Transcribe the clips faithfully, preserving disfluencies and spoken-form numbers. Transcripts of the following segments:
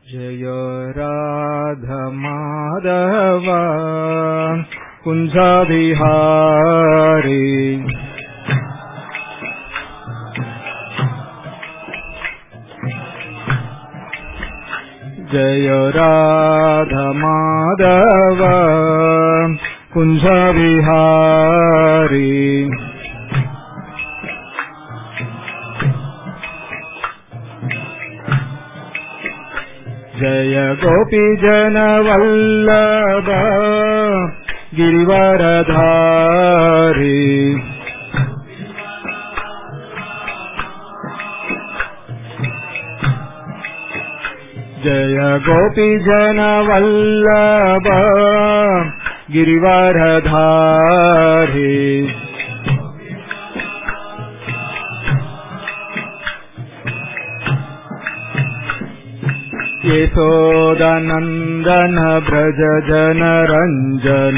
जय राधा माधव कुंज विहारी जय राधा माधव कुंज विहारी जय गोपी जन वल्लभ गिरिवरधारी जय गोपी जन वल्लभ गिरिवरधारी यशोदानंदन ब्रज जन रंजन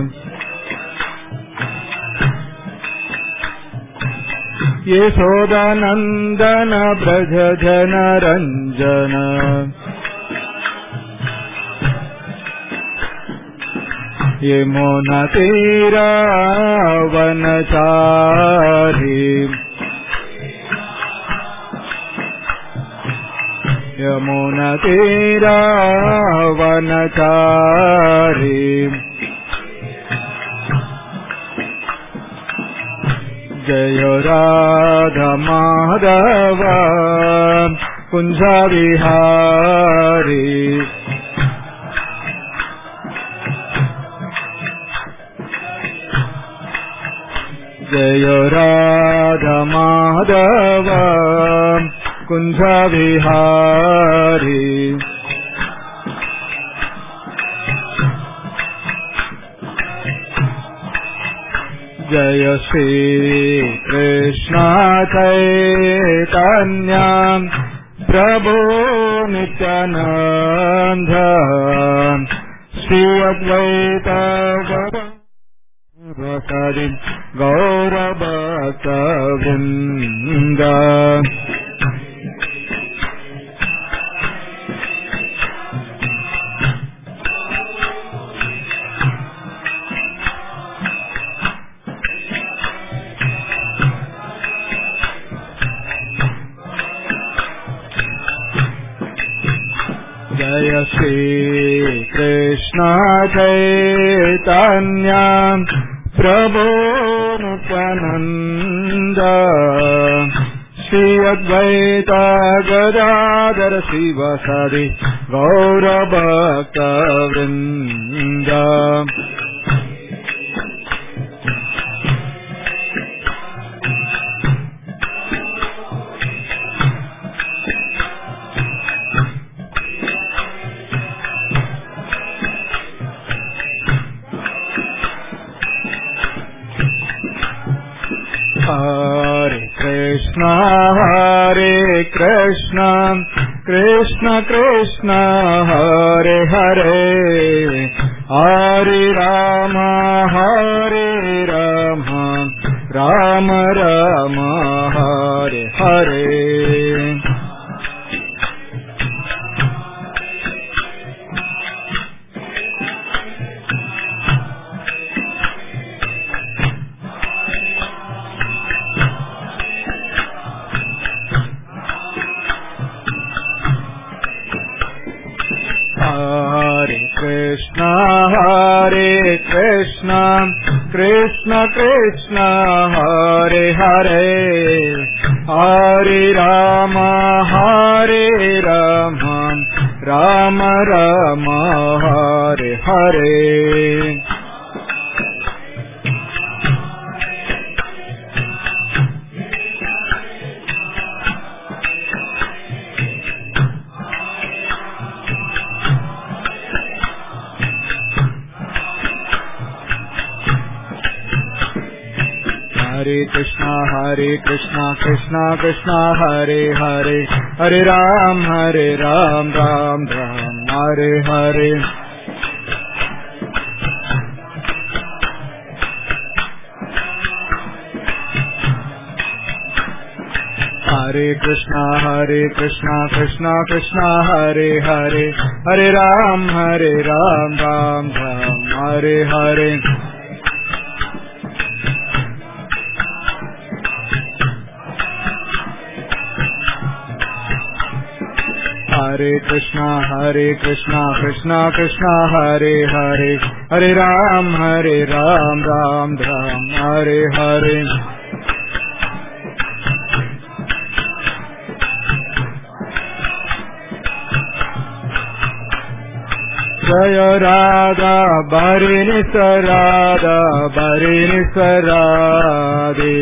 यशोदानंदन ब्रज जन रंजन यमुना तीरा वनचारी यमुना तीरा वनचारी जय राधा माधव कुंज विहारी जय राधा माधव कुंज विहारी जय श्री कृष्ण चैतन्य प्रभु नित्यानंद श्री अद्वैत गदाधर गौर भक्तवृंद जय श्री कृष्ण चैतन्य प्रभु नित्यानंद श्री अद्वैत गदाधर शिवसदि गौर भक्तवृंद हरे कृष्णा हरे कृष्णा कृष्ण कृष्ण हरे हरे हरे राम हरे राम राम राम हरे हरे हरे कृष्णा हरे कृष्णा कृष्ण कृष्ण हरे हरे हरे राम हरे राम राम राम हरे हरे हरे कृष्णा हरे कृष्णा कृष्णा कृष्णा हरे हरे हरे राम हरे Ram Ram Ram Hare Hare Hare Krishna, Hare Krishna, Krishna Krishna, Hare Hare, Hare Ram, Hare Ram, Ram Ram, Hare Hare. Hare Krishna, Hare Krishna, Krishna Krishna, Hare Hare, Hare Ram, Hare Ram, Ram Ram, Hare Hare. Jaya Radha, Bharini Sarada, Bharini Sarade.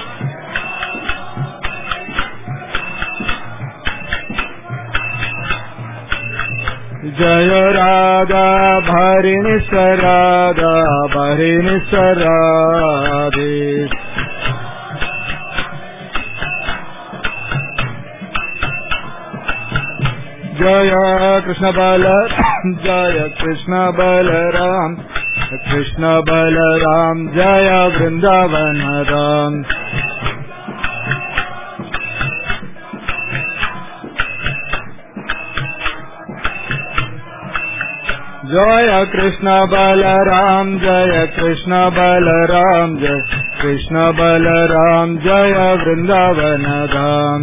Jaya Radha, Bharini Sarada, Bharini Sarade. Jaya Krishna Balaram, Jaya Krishna Balaram, Krishna Balaram, Jaya Vrindavan Ram. Jaya Krishna Balaram, Jaya Krishna Balaram, Jaya Krishna Balaram, Jaya Vrindavan Ram.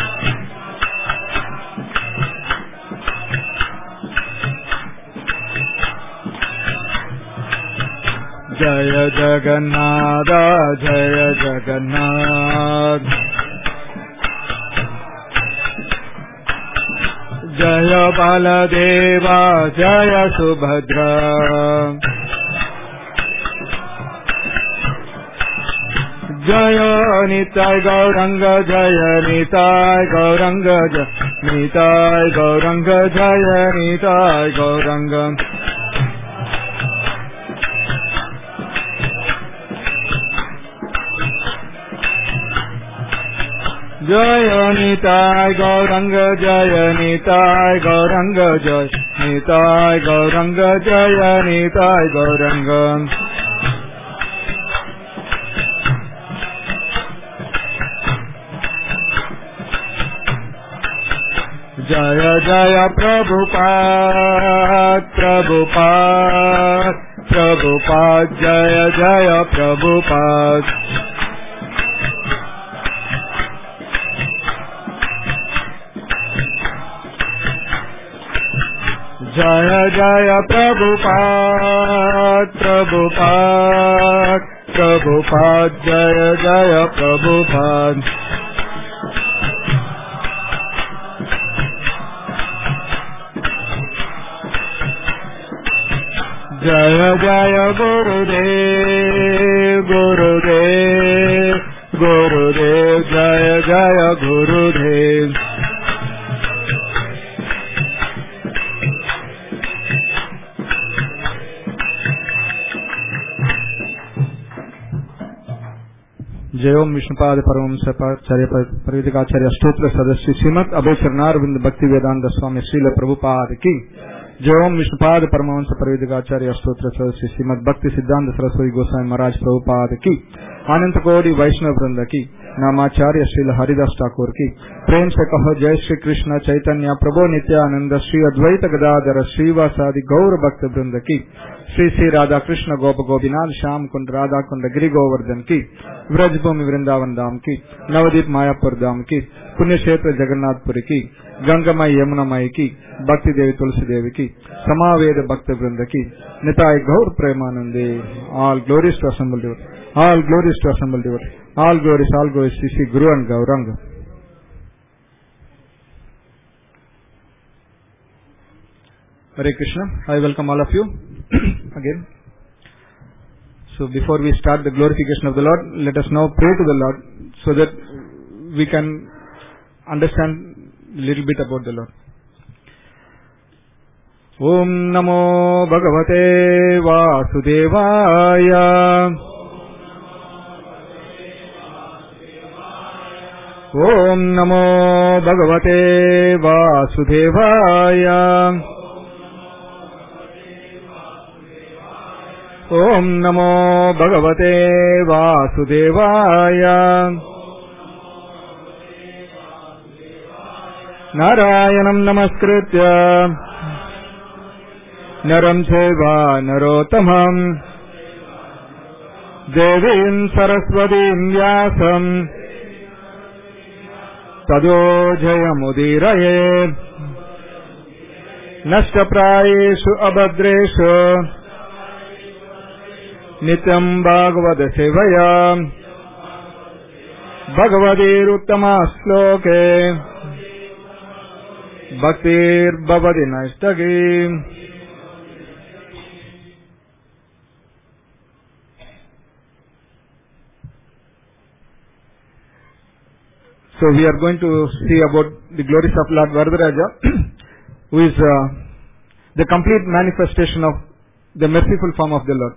Jaya Jagannatha, Jaya Jagannath. Jaya Baladeva, Jaya Subhadra. Jaya Nitai Gauranga, Jaya Nitai Gauranga, Jaya Nitai Gauranga, Jaya Nitai Gauranga. Jaya Nitai Gauranga, Jaya Nitai Gauranga, Jaya Nitai Gauranga, Jaya Nitai Gauranga. Jaya Jaya Prabhupada, Prabhupada, Prabhupada, Jaya Jaya Prabhupada. Jaya Jaya Prabhupada, Prabhupada, Prabhupada, Jaya Jaya Prabhupada. Jaya Jaya Gurudev, Gurudev, Gurudev, Jaya Jaya Gurudev. जय ओम विष्णुपाद परमहंस आचार्य परिवृतिकाचार्य स्तोत्र सदस्य श्रीमद अभय चरणारविंद भक्ति वेदांत स्वामी श्रील प्रभुपाद की जय ओम विष्णुपाद परमहंस परिवृतिकाचार्य स्तोत्र सदस्य श्रीमद भक्ति सिद्धांत सरस्वती गोस्वामी महाराज प्रभुपाद की अनंत कोटि वैष्णव वृंद की नामाचार्य श्रील हरिदास ठाकुर की प्रेम से कहो जय श्री कृष्ण चैतन्य प्रभु नित्यानंद श्री अद्वैत गदाधर श्रीवासादि गौर भक्त वृंद की श्री श्री राधा कृष्ण गोप गोपीनाथ श्याम कुंड राधा कुंड गिरि गोवर्धन की व्रजभूमि वृंदावन धाम की नवदीप मायापुर धाम की पुण्य क्षेत्र जगन्नाथपुरी की गंगामय यमुनामय की भक्ति देवी तुलसी देवी की समावेद भक्त वृंद की निताय गौर प्रेमानंदे all glories to assembled devotees all glories to assembled devotees all glories all glories Shri Shri Guru and Gauranga. Hare Krishna. I welcome all of you again. So before we start the glorification of the Lord, let us now pray to the Lord so that we can understand a little bit about the Lord. Om Namo Bhagavate Vasudevaya. Om Namo Bhagavate Vasudevaya. Om Namo Bhagavate Vasudevaya. Narayanam namaskritya naram chaiva narottamam devim saraswatim vyasam tado jayamudiraye nashtaprayeshu abhadreshu nityam bhagavata sevaya bhagavadir uttama sloke bhaktir bhavati naistagi. So we are going to see about the glories of Lord Varadaraja, who is uh, the complete manifestation of the merciful form of the Lord.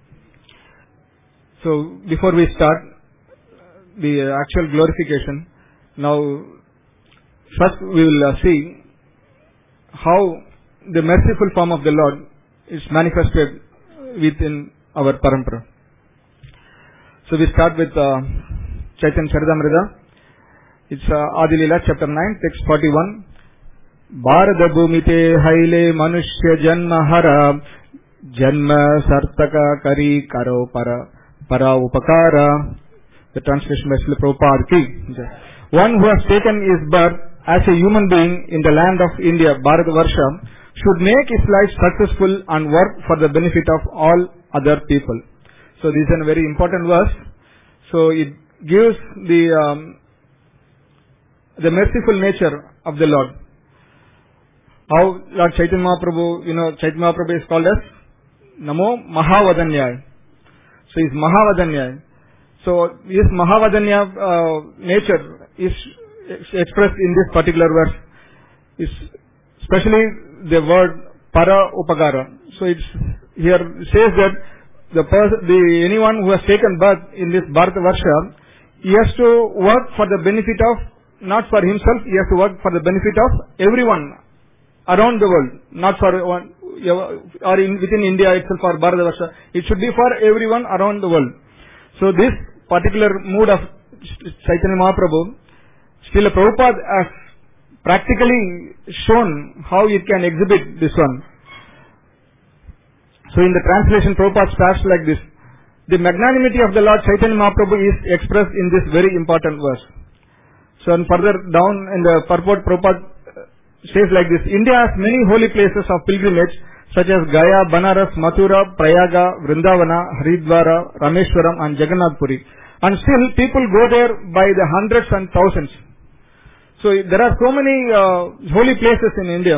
So before we start the uh, actual glorification, now first we will uh, see how the merciful form of the Lord is manifested within our parampara. So we start with uh, Chaitanya Charitamrita. It's uh, Adi Leela, chapter nine, text forty-one. Bharata bhumite haile manushya janma hara janma sartaka kari karo para para upakara. The translation by Srila Prabhupada ki. One who has taken his birth as a human being in the land of India, Bharatavarsha, should make his life successful and work for the benefit of all other people. So this is a very important verse. So it gives the um, the merciful nature of the Lord. How Lord Chaitanya Mahaprabhu, you know, Chaitanya Mahaprabhu is called as Namo Mahavadanyaya. So he is Mahavadanyaya. So his Mahavadanya uh, nature is expressed in this particular verse. Is especially the word para upagara. So it's here says that the person, the anyone who has taken birth in this Bharatavarsha, he has to work for the benefit of, not for himself, he has to work for the benefit of everyone around the world, not for one, or in, within India itself or Bharatavarsha. It should be for everyone around the world. So this particular mood of Chaitanya Mahaprabhu, Srila Prabhupada has practically shown how it can exhibit this one. So in the translation, Prabhupada starts like this. The magnanimity of the Lord Chaitanya Mahaprabhu is expressed in this very important verse. So and further down in the purport, Prabhupada says like this: India has many holy places of pilgrimage such as Gaya, Banaras, Mathura, Prayaga, Vrindavana, Haridwara, Rameshwaram and Jagannath Puri. And still people go there by the hundreds and thousands. So there are so many uh, holy places in India,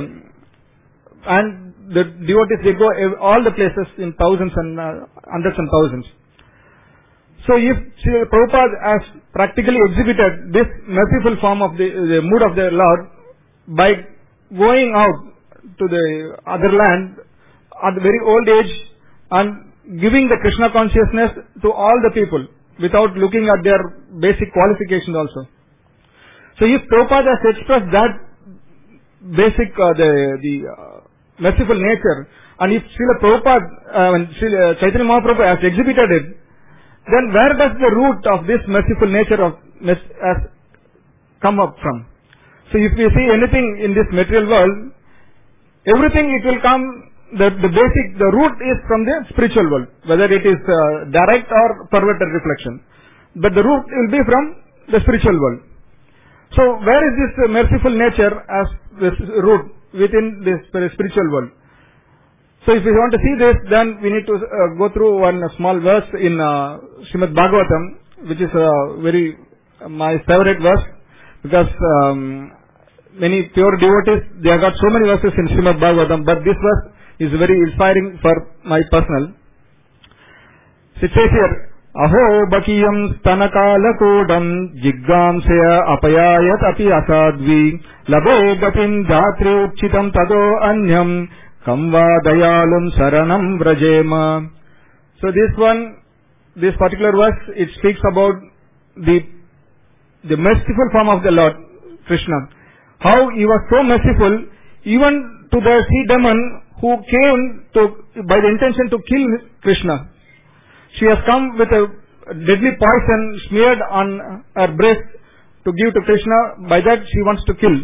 and the devotees, they go all the places in thousands and uh, hundreds and thousands. So if Prabhupada has practically exhibited this merciful form of the, the mood of the Lord by going out to the other land at the very old age and giving the Krishna consciousness to all the people without looking at their basic qualifications also. So if Prabhupada has expressed that basic, uh, the, the uh, merciful nature, and if Srila Prabhupada, uh, when Srila Chaitanya Mahaprabhu has exhibited it, then where does the root of this merciful nature of has come up from? So if we see anything in this material world, everything it will come, the, the basic, the root is from the spiritual world, whether it is uh, direct or perverted reflection. But the root will be from the spiritual world. So where is this uh, merciful nature as this root within this spiritual world? So if we want to see this, then we need to uh, go through one uh, small verse in uh, Srimad Bhagavatam, which is uh, very uh, my favorite verse, because um, many pure devotees, they have got so many verses in Srimad Bhagavatam, but this verse is very inspiring for my personal. So it says here, Aho bakiyam stanakalakodam jiggamsaya apayayat api asadvi labe gatim dhatri uchchitam tado anyam kamva dayalum saranam vrajema. So this one, this particular verse, it speaks about the the merciful form of the Lord Krishna. How he was so merciful even to the sea demon who came to by the intention to kill Krishna. She has come with a deadly poison smeared on her breast to give to Krishna. By that she wants to kill. So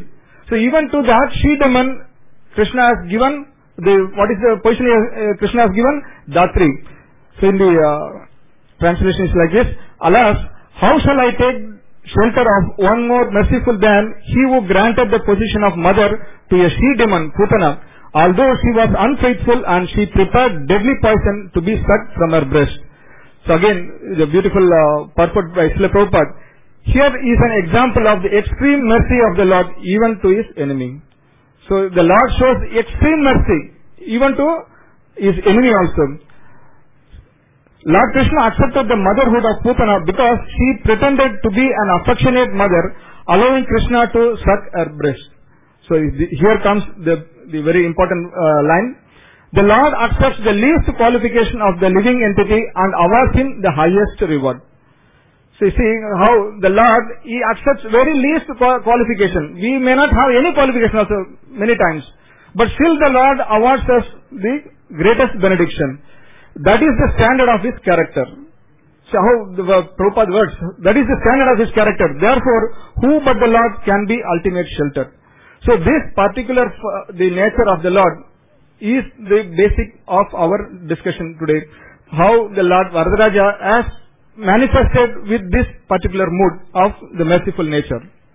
So even to that she demon, Krishna has given the, what is the position uh, Krishna has given? Datri. So in the uh, translation is like this: alas, how shall I take shelter of one more merciful than he who granted the position of mother to a she demon, Putana, although she was unfaithful and she prepared deadly poison to be sucked from her breast. So again, the beautiful uh, purport by Srila Prabhupada. Here is an example of the extreme mercy of the Lord even to his enemy. So the Lord shows extreme mercy even to his enemy also. Lord Krishna accepted the motherhood of Putana because she pretended to be an affectionate mother, allowing Krishna to suck her breast. So here comes the, the very important uh, line. The Lord accepts the least qualification of the living entity and awards him the highest reward. So you see how the Lord, he accepts very least qualification. We may not have any qualification also many times, but still the Lord awards us the greatest benediction. That is the standard of his character. So how the Prabhupada words, that is the standard of his character. Therefore, who but the Lord can be ultimate shelter? So this particular, uh, the nature of the Lord is the basic of our discussion today. How the Lord Varadaraja has manifested with this particular mood of the merciful nature.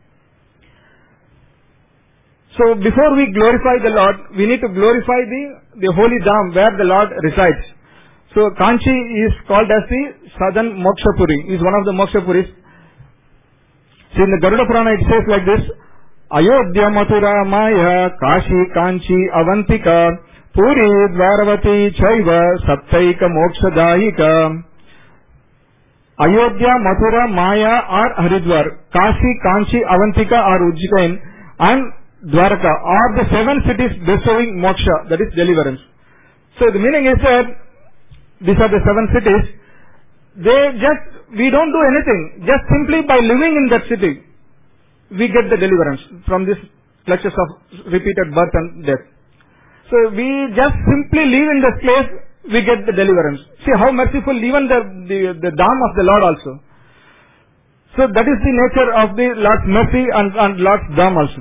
So before we glorify the Lord, we need to glorify the, the holy Dham where the Lord resides. So Kanchi is called as the southern Mokshapuri, is one of the Mokshapuris. So in the Garuda Purana it says like this: Ayodhya Mathura Maya Kashi Kanchi Avantika Puri Dvaravati Chaiva Saptaika Mokshadayika. Ayodhya, Mathura, Maya or Haridwar, Kashi, Kanchi, Avantika or Ujjain and Dwaraka are the seven cities bestowing moksha, that is deliverance. So the meaning is that these are the seven cities. They just, we don't do anything. Just simply by living in that city, we get the deliverance from this clutches of repeated birth and death. So we just simply live in this place, we get the deliverance. See how merciful even the, the, the Dham of the Lord also. So that is the nature of the Lord's mercy and, and Lord's Dham also.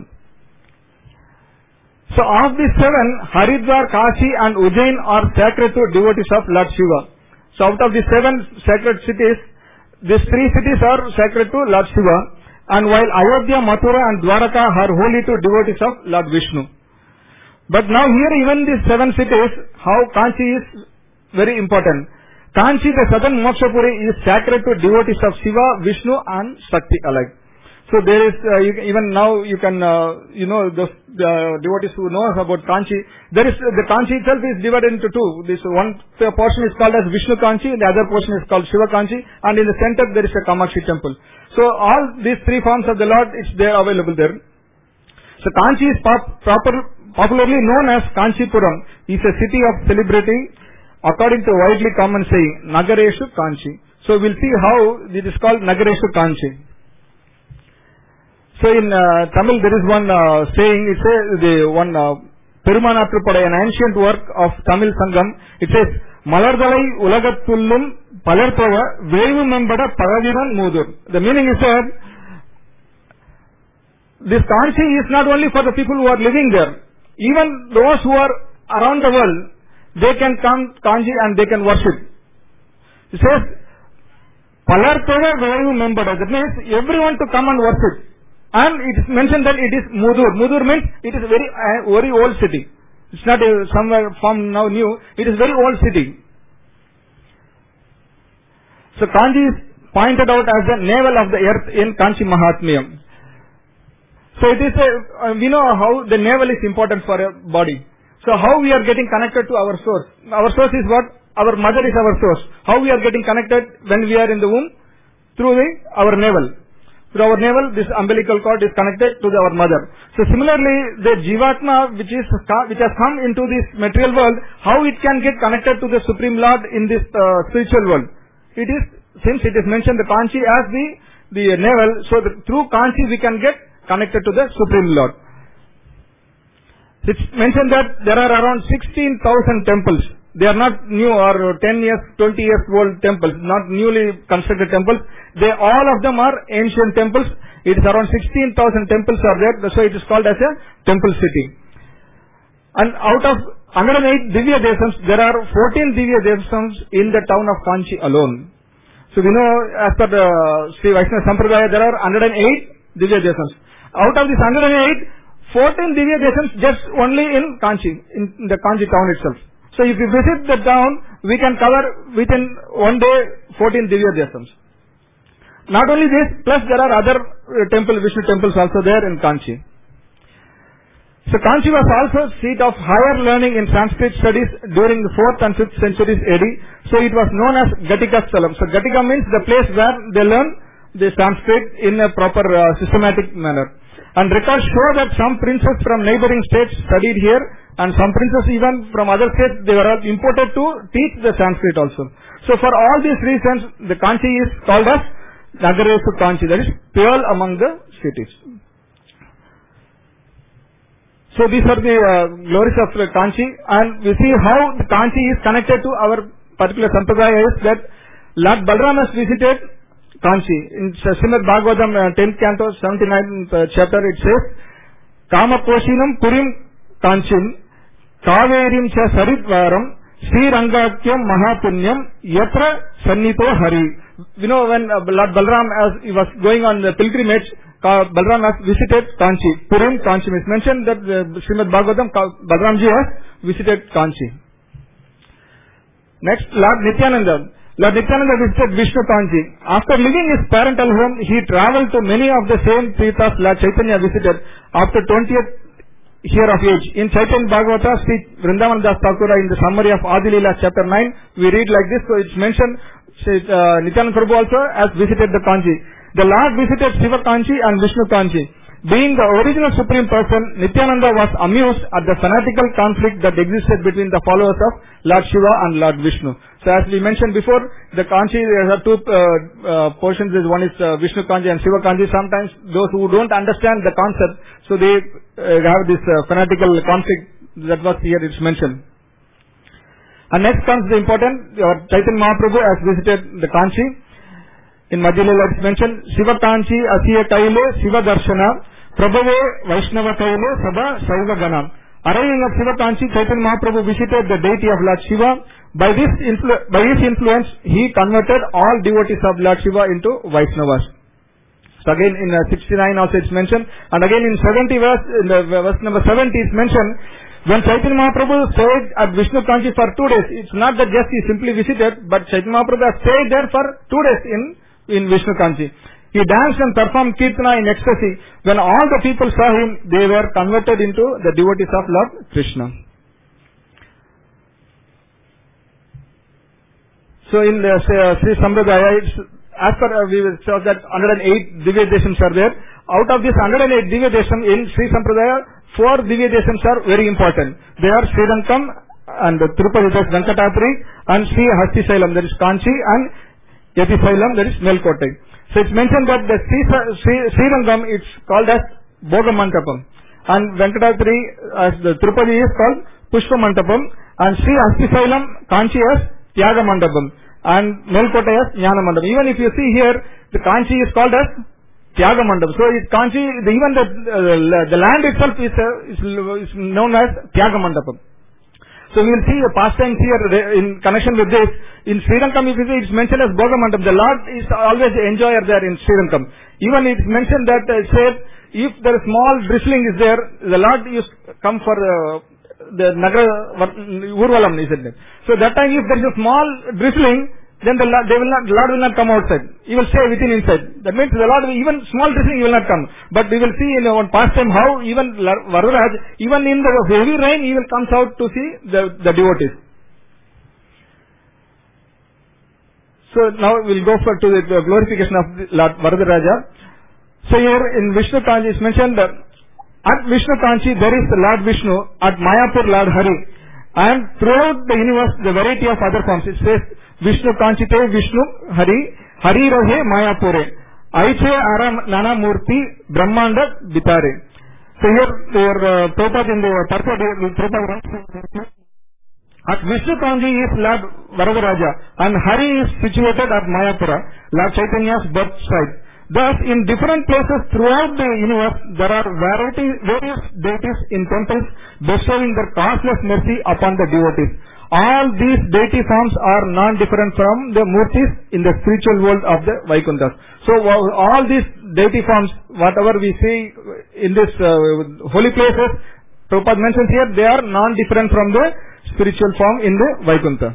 So of the seven, Haridwar, Kashi and Ujjain are sacred to devotees of Lord Shiva. So out of the seven sacred cities, these three cities are sacred to Lord Shiva, and while Ayodhya, Mathura and Dwaraka are holy to devotees of Lord Vishnu. But now here even these seven cities, how Kanchi is very important. Kanchi, the southern Mokshapuri, is sacred to devotees of Shiva, Vishnu and Shakti alike. So there is, uh, you, even now you can, uh, you know, the, the devotees who know about Kanchi, there is, the Kanchi itself is divided into two. This one portion is called as Vishnu Kanchi, the other portion is called Shiva Kanchi, and in the center there is a Kamakshi temple. So all these three forms of the Lord, it's there available there. So Kanchi is pop, proper, popularly known as Kanchipuram. It's a city of celebrity according to widely common saying, Nagareshu Kanchi. So we'll see how it is called Nagareshu Kanchi. So in uh, Tamil there is one uh, saying, it says the one uh, Perumanatrupada, an ancient work of Tamil Sangam, it says, Malardalai Ulagathulum Palarpava Vevu Membada Pagaviran Mudur. The meaning is that this Kanchi is not only for the people who are living there. Even those who are around the world, they can come Kanchi and they can worship. It says, Palarpava Vevu Membada. That means everyone to come and worship. And it is mentioned that it is Mudur. Mudur means it is a very, uh, very old city. It's not a, somewhere from now new. It is very old city. So Kanchi is pointed out as the navel of the earth in Kanchi Mahatmyam. So it is a, uh, we know how the navel is important for a body. So how we are getting connected to our source. Our source is what? Our mother is our source. How we are getting connected when we are in the womb? Through the, our navel. Through our navel, this umbilical cord is connected to the, our mother. So similarly, the Jivatma which is which has come into this material world, how it can get connected to the Supreme Lord in this uh, spiritual world? It is, since it is mentioned the Kanchi as the, the navel, so the, through Kanchi we can get connected to the Supreme Lord. It's mentioned that there are around sixteen thousand temples They are not new or ten years, twenty years old temples, not newly constructed temples. They, all of them are ancient temples. It is around sixteen thousand temples are there. That's why it is called as a temple city. And out of one hundred eight Divya Desams, there are fourteen Divya Desams in the town of Kanchi alone. So we know, as per the Sri Vaishnava Sampradaya, there are one hundred eight Divya Desams. Out of this one hundred eight, fourteen Divya Desams just only in Kanchi, in the Kanchi town itself. So if you visit the town, we can cover within one day fourteen Divya Desams. Not only this, plus there are other uh, temple, Vishnu temples also there in Kanchi. So Kanchi was also seat of higher learning in Sanskrit studies during the fourth and fifth centuries A D. So it was known as Gatika Stalam. So Gatika means the place where they learn the Sanskrit in a proper uh, systematic manner. And records show that some princes from neighboring states studied here, and some princes even from other states, they were all imported to teach the Sanskrit also. So for all these reasons, the Kanchi is called as Nagaresu Kanchi, that is pearl among the cities. So these are the uh, glories of uh, Kanchi, and we see how the Kanchi is connected to our particular Sampradaya is that Lord Balram has visited Kanchi. In Srimad Bhagavatam, uh, tenth canto, seventy-ninth uh, chapter, it says, Kama Koshinam Purim Kanchin, Kaverim Cha Saritvaram, Sri Rangakyam Mahapunyam, Yatra Sannito Hari. You know, when uh, Lord Balram, as he was going on the pilgrimage, uh, Balram has visited Kanchi. Purim Kanchi is mentioned that uh, Srimad Bhagavatam, Balramji has visited Kanchi. Next, Lord Nityananda. Lord Nityananda visited Vishnu Kanchi. After leaving his parental home, he travelled to many of the same Tirthas Lord Chaitanya visited after twentieth year of age. In Chaitanya Bhagavata, Sri Vrindavan Das Thakura, in the summary of Adi Leela chapter nine, we read like this. So it's mentioned, uh, Nityananda Prabhu also has visited the Kanchi. The Lord visited Shiva Kanchi and Vishnu Kanchi. Being the original Supreme Person, Nityananda was amused at the fanatical conflict that existed between the followers of Lord Shiva and Lord Vishnu. So as we mentioned before, the Kanchi, there are two uh, uh, portions. One is uh, Vishnu Kanchi and Shiva Kanchi. Sometimes those who don't understand the concept, so they uh, have this uh, fanatical conflict. That was here it's mentioned. And next comes the important, uh, Chaitanya Mahaprabhu has visited the Kanchi. In Madhya Leela it's mentioned, Shiva Kanchi Asiya Kaile Shiva Darshana Prabhave Vaishnava Kaile Sabha Saiva Gana. Arriving at Shiva Kanchi, Chaitanya Mahaprabhu visited the deity of Lord Shiva. By this influ- by his influence, he converted all devotees of Lord Shiva into Vaishnavas. So again in uh, sixty-nine also it's mentioned, and again in seventy verse, in the verse number seventy is mentioned, when Chaitanya Mahaprabhu stayed at Vishnu Kanchi for two days, it's not that just he simply visited, but Chaitanya Mahaprabhu has stayed there for two days in, in Vishnu Kanchi. He danced and performed Kirtana in ecstasy. When all the people saw him, they were converted into the devotees of Lord Krishna. So in the uh, Sri Sampradaya, as per uh, we saw that one hundred eight Divya Desams are there. Out of this one hundred eight Divya Desam in Sri Sampradaya, four Divya Desams are very important. They are Sri Rankam and Tirupati, that is Venkatapuri, and Sri Hastisailam, that is Kanchi, and Yatisailam, that is Melkote. So it's mentioned that the Sri, Sri, Sri Rangam, it's called as Bhoga Mantapam, and Venkatapuri, as the Tirupati is called Pushpa Mantapam, and Sri Hastisailam, Kanchi as Tyaga Mandapam, and Melkote as Jnana Mandapam. Even if you see here, the Kanchi is called as Tyaga Mandapam. So it Kanchi, the, even the, uh, the land itself is, uh, is, is known as Tyaga Mandapam. So we will see a pastimes here in connection with this. In Sri Rankam, if you see, it's mentioned as Bhoga Mandapam. The Lord is always the enjoyer there in Sri Rankam. Even it's mentioned that uh, it says, if there is small drizzling is there, the Lord used to come for uh, the Nagara Urvalam, isn't it? So that time if there is a small drizzling, then the Lord, they will not, the Lord will not come outside. He will stay within inside. That means the Lord, even small drizzling, he will not come. But we will see in one past time how even Varadaraj, even in the heavy rain, he will comes out to see the, the devotees. So now we will go for to the glorification of Lord Varadaraja. So here in Vishnu Kanchi is mentioned that at Vishnu Kanchi there is Lord Vishnu, at Mayapur Lord Hari, and throughout the universe the variety of other forms. It says Vishnu Kanchi te Vishnu Hari, Hari Rohe Mayapure, Aiche Ara Nana Murti Brahmanda Bitare. So here their uh, Prabhupada in the Tarpa Prabhupada At Vishnukanji is Lord Varadaraja and Hari is situated at Mayapura, Lord Chaitanya's birth site. Thus, in different places throughout the universe, there are variety, various deities in temples bestowing their causeless mercy upon the devotees. All these deity forms are non-different from the murtis in the spiritual world of the Vaikunthas. So, all these deity forms, whatever we see in this uh, holy places, Prabhupada mentions here, they are non-different from the spiritual form in the Vaikuntha.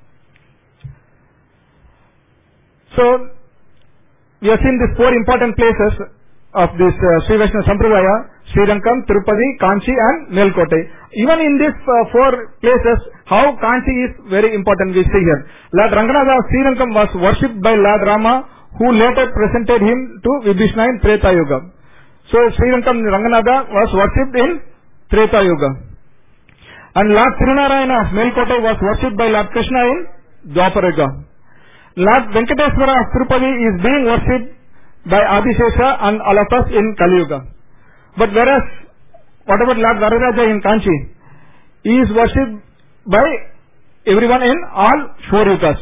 So, we have seen these four important places of this uh, Sri Vaishnava Sampradaya: Srirangam, Tirupati, Kanchi and Melkote. Even in these uh, four places, how Kanchi is very important we see here. Lord Ranganatha of Srirangam was worshipped by Lord Rama, who later presented him to Vibhishana in Treta Yuga. So, Srirangam Ranganatha was worshipped in Treta Yuga. And Lord Tirunarayana of Melkote was worshipped by Lord Krishna in Dwapara Yuga. Lord Venkateswara of Tirupati is being worshipped by Adishesha and all of us in Kali Yuga. But whereas, what about Lord Varadaraja in Kanchi? He is worshipped by everyone in all four yugas.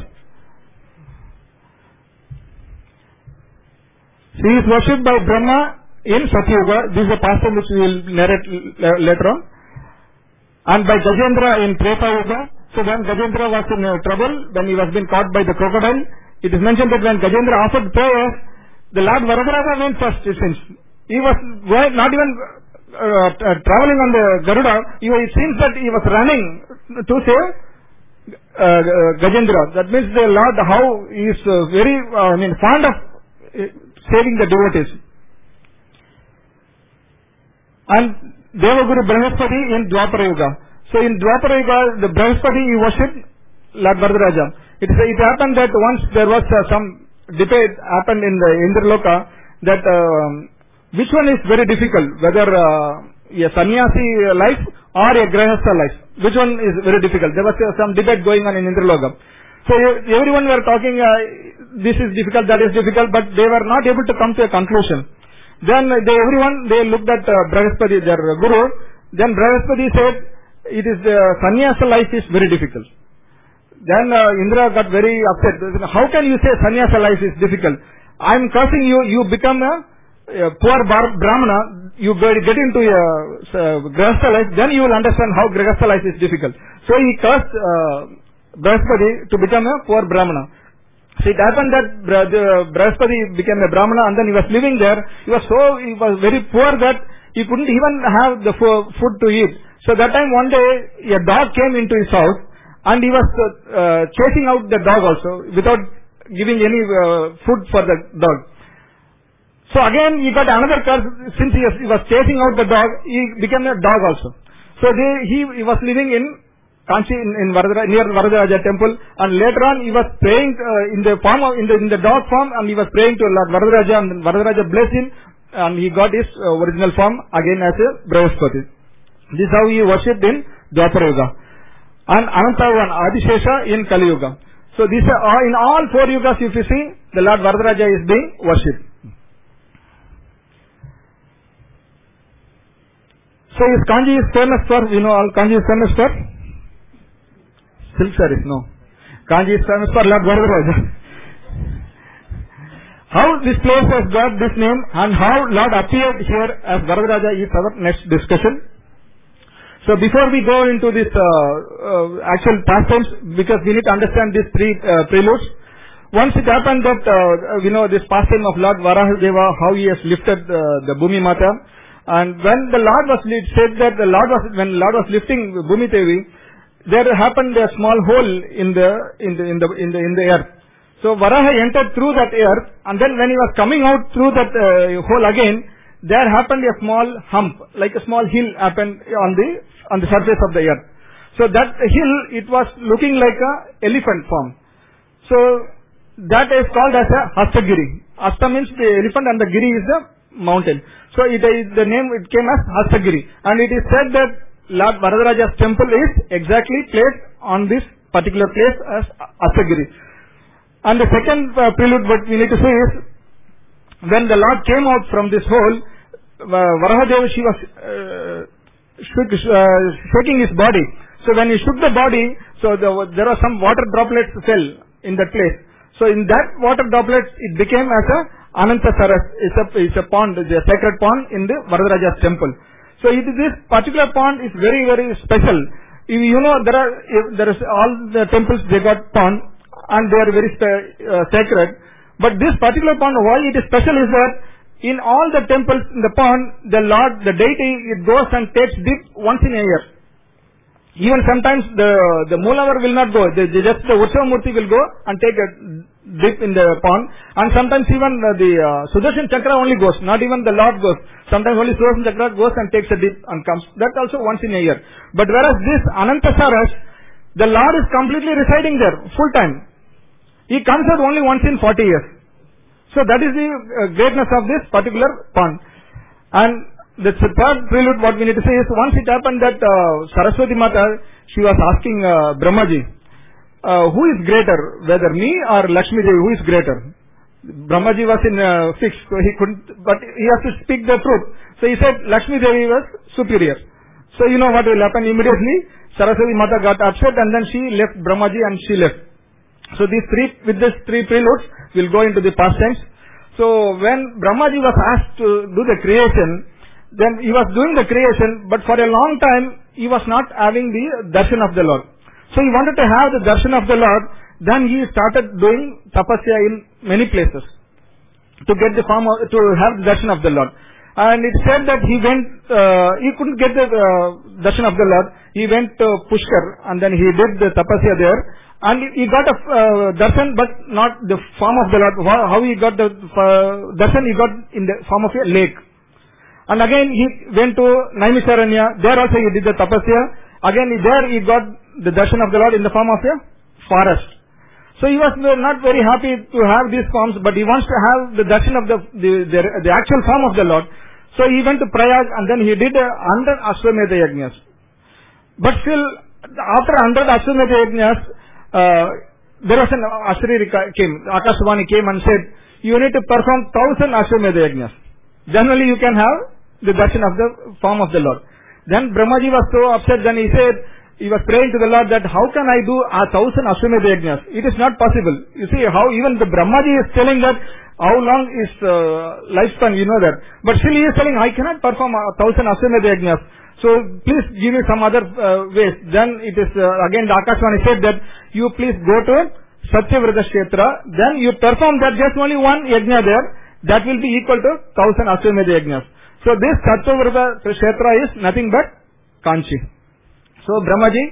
He is worshipped by Brahma in Satya Yuga. This is a passage which we will narrate later on. And by Gajendra in Treta Yuga. So when Gajendra was in uh, trouble, when he was being caught by the crocodile, it is mentioned that when Gajendra offered prayers, the Lord Varadaraja went first, it seems. He was not even uh, uh, traveling on the Garuda. He, it seems that he was running to save uh, uh, Gajendra. That means the Lord, how he is uh, very, uh, I mean, fond of uh, saving the devotees. And Devaguru Brahaspati in Dwapara Yuga. So in Dwapara Yuga, the Brahaspati he worshipped Lord Varadaraja. It, it happened that once there was uh, some debate happened in the Indraloka that uh, which one is very difficult, whether uh, a sannyasi life or a grahastha life. Which one is very difficult? There was uh, some debate going on in Indraloka. So everyone were talking, uh, this is difficult, that is difficult, but they were not able to come to a conclusion. Then they, everyone, they looked at uh, Brahaspati, their guru. Then Brahaspati said, it is the sannyasa life is very difficult. Then uh, Indra got very upset. How can you say sannyasa life is difficult? I am cursing you, you become a, a poor bar, brahmana, you get into a uh, grahastha life, then you will understand how grahastha life is difficult. So he cursed uh, Brahaspati to become a poor brahmana. So it happened that Brahaspati became a brahmana and then he was living there. He was so, he was very poor that he couldn't even have the food to eat. So that time one day a dog came into his house and he was uh, uh, chasing out the dog also without giving any uh, food for the dog. So again he got another curse since he was, he was chasing out the dog, he became a dog also. So they, he, he was living in Kanchi in, in Varadara, near Varadaraja temple, and later on he was praying uh, in the form of, in the in the dog form, and he was praying to Lord Varadaraja, and Varadaraja blessed him, and he got his uh, original form again as a Brahaspati. This is how he worshipped in Dwapara Yuga. And Anantavan Adishesha in Kali Yuga. So these are all, in all four yugas if you see, the Lord Varadaraja is being worshipped. So is Kanji is famous for, you know, all Kanji is famous for silk sarees, no. Kanji is famous for Lord Varadaraja. How this place has got this name and how Lord appeared here as Varadaraja is our next discussion. So before we go into this uh, uh, actual pastimes, because we need to understand these three uh, preludes. Once it happened that, uh, you know, this pastime of Lord Varahadeva, how he has lifted uh, the Bhumi Mata, and when the Lord was, it said that the Lord was, when Lord was lifting Bhumi Devi, there happened a small hole in the, in the, in the, in the, in the earth. So Varaha entered through that earth, and then when he was coming out through that uh, hole again, there happened a small hump, like a small hill happened on the, on the surface of the earth. So that hill, it was looking like a elephant form. So that is called as a Hastagiri. Hasta means the elephant and the Giri is the mountain. So it is the name, it came as Hastagiri. And it is said that Lord Varadaraja's temple is exactly placed on this particular place as Hastagiri. And the second uh, prelude what we need to say is, when the Lord came out from this hole, uh, Varahadeva, she was uh, shook, uh, shaking his body. So when he shook the body, So the, there are some water droplets fell in that place. So in that water droplets, it became as a Anantasaras. It's a, it's a pond, it's a sacred pond in the Varadaraja's temple. So it, this particular pond is very, very special. If you know, there are, if there is all the temples, they got pond and they are very uh, sacred. But this particular pond, why it is special is that in all the temples in the pond, the Lord, the deity, it goes and takes dip once in a year. Even sometimes the the Moolavar will not go. The, the, just the Utsavamurti will go and take a dip in the pond. And sometimes even uh, the uh, Sudarshan Chakra only goes. Not even the Lord goes. Sometimes only Sudarshan Chakra goes and takes a dip and comes. That also once in a year. But whereas this Anantasaras, the Lord is completely residing there full time. He comes out only once in forty years. So that is the uh, greatness of this particular pond. And the third prelude what we need to say is, once it happened that uh, Saraswati Mata, she was asking uh, Brahmaji, uh, who is greater, whether me or Lakshmi Devi, who is greater? Brahmaji was in uh, fix, so he couldn't, but he has to speak the truth. So he said Lakshmi Devi was superior. So you know what will happen immediately? Saraswati Mata got upset and then she left Brahmaji and she left. So these three, with these three preludes, we'll go into the past tense. So when Brahmaji was asked to do the creation, then he was doing the creation, but for a long time, he was not having the darshan of the Lord. So he wanted to have the darshan of the Lord, then he started doing tapasya in many places to get the form of, to have the darshan of the Lord. And it said that he went, uh, he couldn't get the uh, darshan of the Lord. He went to Pushkar and then he did the tapasya there. And he got a uh, darshan, but not the form of the Lord. How he got the uh, darshan? He got in the form of a lake. And again he went to Naimisharanya. There also he did the tapasya. Again there he got the darshan of the Lord in the form of a forest. So he was not very happy to have these forms, but he wants to have the darshan of the the, the, the actual form of the Lord. So he went to Prayag and then he did a hundred Ashwamedha Yajnas. But still, after hundred Ashwamedha Yajnas, uh, there was an Ashri came, Akashvani came and said, you need to perform thousand Ashwamedha Yajnas. Generally you can have the darshan of the form of the Lord. Then Brahmaji was so upset, then he said, he was praying to the Lord that how can I do a thousand Ashwamedha Yajnas? It is not possible. You see how even the Brahmaji is telling that how long is uh, lifespan, you know that. But still he is telling, I cannot perform a thousand Ashwamedha Yajnas. So please give me some other uh, ways. Then it is, uh, again the Akashvani said that you please go to Satyavrata Kshetra. Then you perform that just only one yajna there. That will be equal to thousand Ashwamedha Yajnas. So this Satyavrata Kshetra is nothing but Kanchi. So Brahmaji,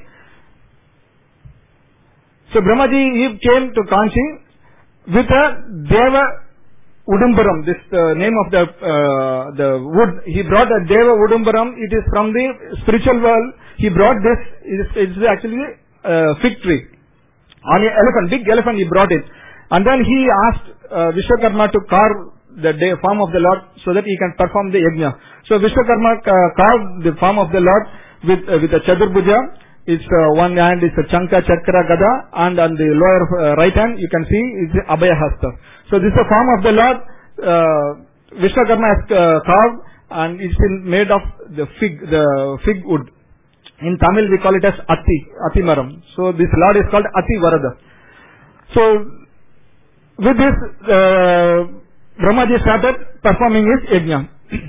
so Brahmaji he came to Kanchi with a Deva Udumbaram, this uh, name of the uh, the wood. He brought a Deva Udumbaram. It is from the spiritual world. He brought this. It is actually a fig tree on an elephant, big elephant. He brought it, and then he asked uh, Vishwakarma to carve the day, form of the Lord so that he can perform the yajna. So Vishwakarma uh, carved the form of the Lord with uh, with a Chaturbhuja. It's uh, one hand is a Chanka Chakra Gada, and on the lower uh, right hand you can see is the Abhaya Hasta. So this is the form of the Lord. Uh, Vishwakarma has uh, carved, and it's been made of the fig, the fig wood. In Tamil we call it as Ati, Ati Maram. So this Lord is called Ati Varada. So with this, uh, Brahmaji started performing his yajna.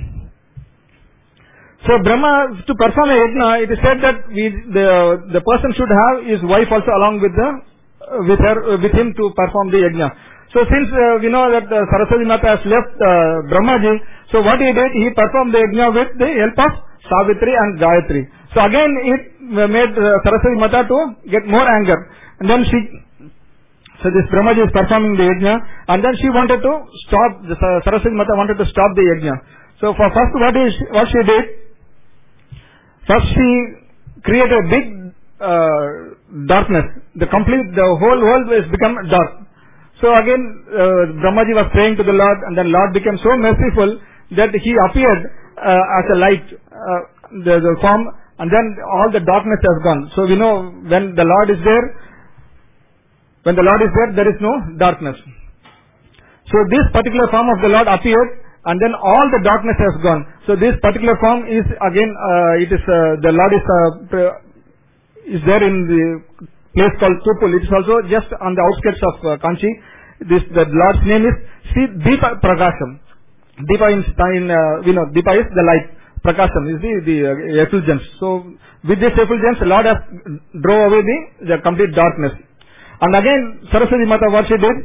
So Brahma, to perform a yajna, it is said that we, the the person should have his wife also along with the uh, with her uh, with him to perform the yajna. So since uh, we know that uh, Saraswati Mata has left uh, Brahmaji, so what he did, he performed the yajna with the help of Savitri and Gayatri. So again it made uh, Saraswati Mata to get more anger, and then she. So this Brahmaji is performing the yajna, and then she wanted to stop. The Saraswati Mata wanted to stop the yajna. So for first, what is what she did? First, she created a big uh, darkness. The complete, the whole world has become dark. So again, uh, Brahmaji was praying to the Lord, and then Lord became so merciful that he appeared uh, as a light, uh, the, the form, and then all the darkness has gone. So we know when the Lord is there, when the Lord is there, there is no darkness. So this particular form of the Lord appeared, and then all the darkness has gone. So this particular form is again, uh, it is uh, the Lord is uh, is there in the place called Tupul. It is also just on the outskirts of uh, Kanchi. This the Lord's name is Sri Deepa Prakasham. Deepa in, in uh, you know, Deepa is the light. Prakasham is the the uh, effulgence. So with this effulgence, the Lord has drove away the, the complete darkness. And again, Saraswati Mata, what she did,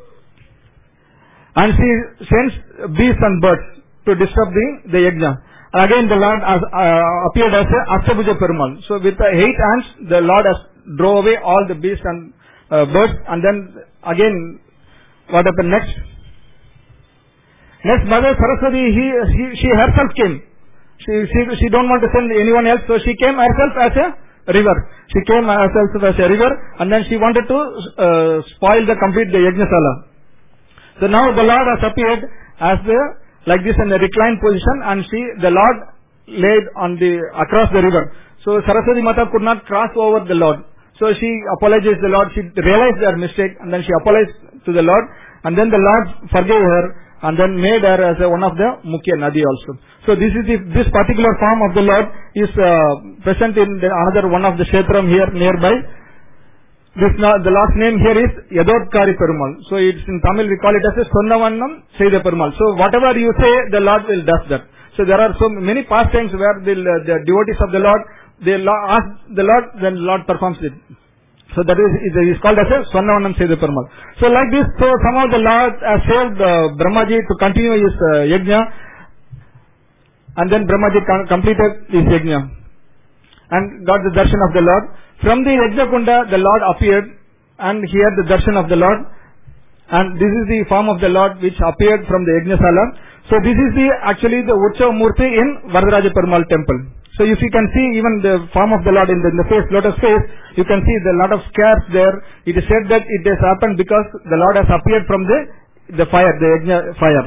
and she sends beasts and birds to disturb the the yajna. And again, the Lord has uh, appeared as a Ashtabuja Perumal. So with the eight hands, the Lord has drove away all the beasts and uh, birds. And then again, what happened next? Next, Mother Saraswati, he, he, she herself came. She, she, she don't want to send anyone else, so she came herself as a river. She came herself as a river, and then she wanted to uh, spoil the complete the Yajnasala. So now the Lord has appeared as the, like this in a reclined position, and she, the Lord laid on the, across the river. So Saraswati Mata could not cross over the Lord. So she apologized to the Lord, she realized her mistake, and then she apologized to the Lord, and then the Lord forgave her, and then made her as a, one of the Mukhya Nadi also. So this is the, this particular form of the Lord is uh, present in the, another one of the Kshetram here nearby. This now, the Lord's name here is Yadodkari Perumal. So it's in Tamil we call it as a Sonnavannam Seida Perumal. So whatever you say, the Lord will does that. So there are so many pastimes where the, the devotees of the Lord, they ask the Lord, then the Lord performs it. So that is, it is called as a Swarnavanam Sedu Perumal. So like this, so somehow the Lord has saved uh, Brahmaji to continue his uh, yajna, and then Brahmaji com- completed his yajna and got the darshan of the Lord. From the yajna kunda, the Lord appeared and he had the darshan of the Lord, and this is the form of the Lord which appeared from the yajnasala. So this is the actually the Utsav Murti in Varadaraja Perumal temple. So if you can see even the form of the Lord in the, in the face, lotus face, you can see the lot of scars there. It is said that it has happened because the Lord has appeared from the, the fire, the yajna fire.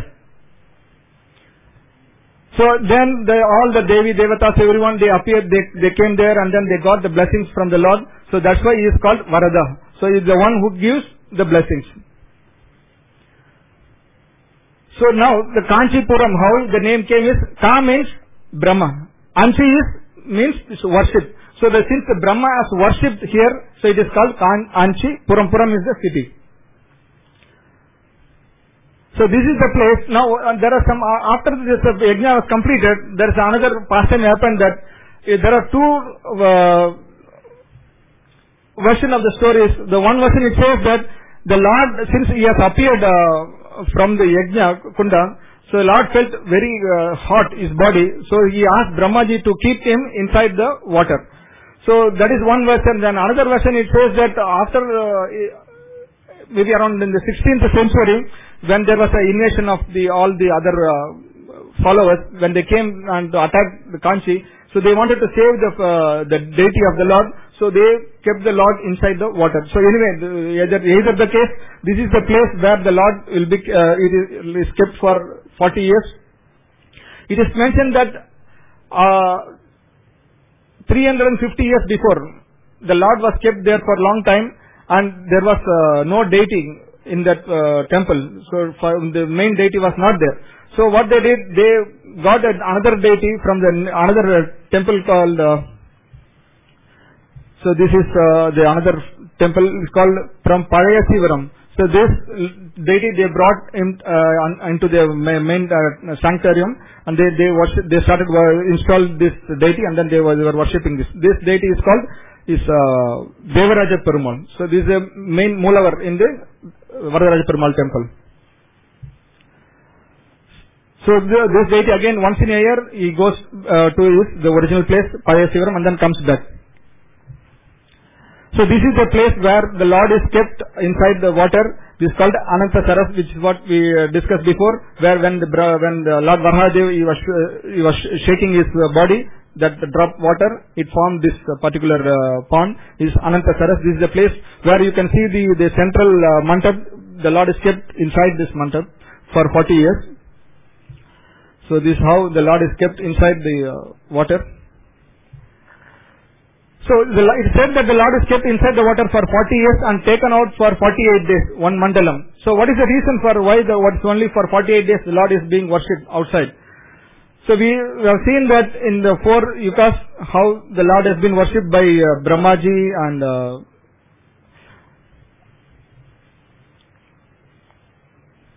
So then the, all the Devi, Devatas, everyone, they appeared, they, they came there and then they got the blessings from the Lord. So that's why he is called Varada. So he is the one who gives the blessings. So now the Kanchipuram, how the name came is, Ka means Brahma. Anchi is, means worship. So the, since the Brahma has worshipped here, so it is called Kan, Anchi. Puram Puram is the city. So this is the place. Now uh, there are some, uh, after this uh, yajna was completed, there is another pastime happened that uh, there are two uh, version of the stories. The one version it says that the Lord, since he has appeared uh, from the yajna kunda, so the Lord felt very uh, hot, his body. So he asked Brahmaji to keep him inside the water. So that is one version. Then another version it says that after uh, maybe around in the sixteenth century, when there was an invasion of the all the other uh, followers, when they came and attacked the Kanchi, so they wanted to save the uh, the deity of the Lord. So they kept the Lord inside the water. So anyway, the, either, either the case, this is the place where the Lord will be, uh, it is, is kept for forty years. It is mentioned that uh, three hundred fifty years before, the Lord was kept there for a long time, and there was uh, no deity in that uh, temple. So for the main deity was not there. So what they did, they got another deity from the another uh, temple called. Uh, So this is uh, the another temple is called from Parayasivaram. So this deity they brought him uh, into their main uh, sanctuarium, and they they worship, they started uh, installed this deity, and then they were, they were worshipping this. This deity is called is uh, Devaraja Perumal. So this is the main Moolavar in the Varadaraja Perumal temple. So the, this deity again once in a year he goes uh, to his the original place Parayasivaram and then comes back. So this is the place where the Lord is kept inside the water. This is called Ananta Saras, which is what we uh, discussed before, where when the when the Lord Varahadev he was uh, he was shaking his uh, body, that drop water, it formed this uh, particular uh, pond. Is Ananta Saras. This is the place where you can see the the central uh, mandap. The Lord is kept inside this mandap for forty years. So this is how the Lord is kept inside the uh, water. So the, it said that the Lord is kept inside the water for forty years and taken out for forty-eight days, one mandalam. So what is the reason for why the what's only for forty-eight days the Lord is being worshipped outside? So we have seen that in the four yugas how the Lord has been worshipped by uh, Brahmaji and uh,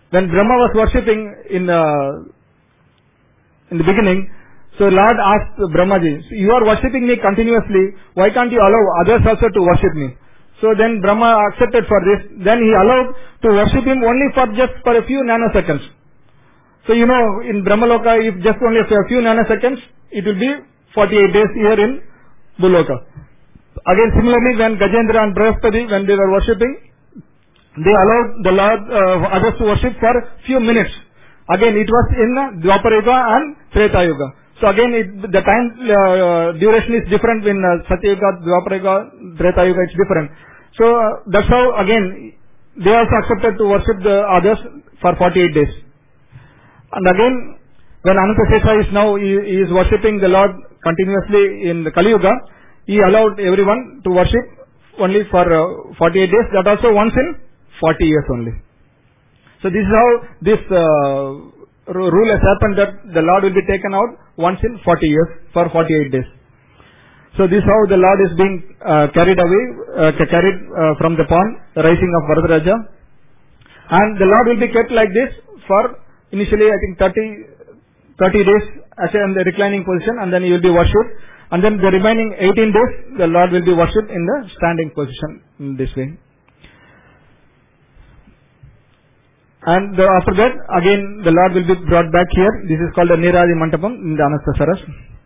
when Brahma was worshipping in uh, in the beginning, so Lord asked Brahmaji, you are worshipping me continuously, why can't you allow others also to worship me? So then Brahma accepted for this. Then he allowed to worship him only for just for a few nanoseconds. So you know, in Brahmaloka, if just only for a few nanoseconds, it will be forty-eight days here in Buloka. Again, similarly, when Gajendra and Brahaspati, when they were worshipping, they allowed the Lord, uh, others to worship for few minutes. Again, it was in Dwapara Yuga and Treta Yuga. So again, it, the time uh, duration is different in uh, Satya Yuga, Dwapara Yuga, Treta Yuga, it's different. So uh, that's how again they also accepted to worship the others for forty-eight days. And again, when Anantasesa is now he, he is worshipping the Lord continuously in the Kali Yuga, he allowed everyone to worship only for uh, forty-eight days. That also once in forty years only. So this is how this uh, rule has happened, that the Lord will be taken out once in forty years for forty-eight days. So this is how the Lord is being uh, carried away, uh, carried uh, from the pond, the rising of Varadaraja. And the Lord will be kept like this for initially I think thirty, thirty days as in the reclining position, and then he will be worshipped. And then the remaining eighteen days, the Lord will be worshipped in the standing position in this way. And the, after that, again the Lord will be brought back here. This is called the Niradi Mantapam in the Anastasaras.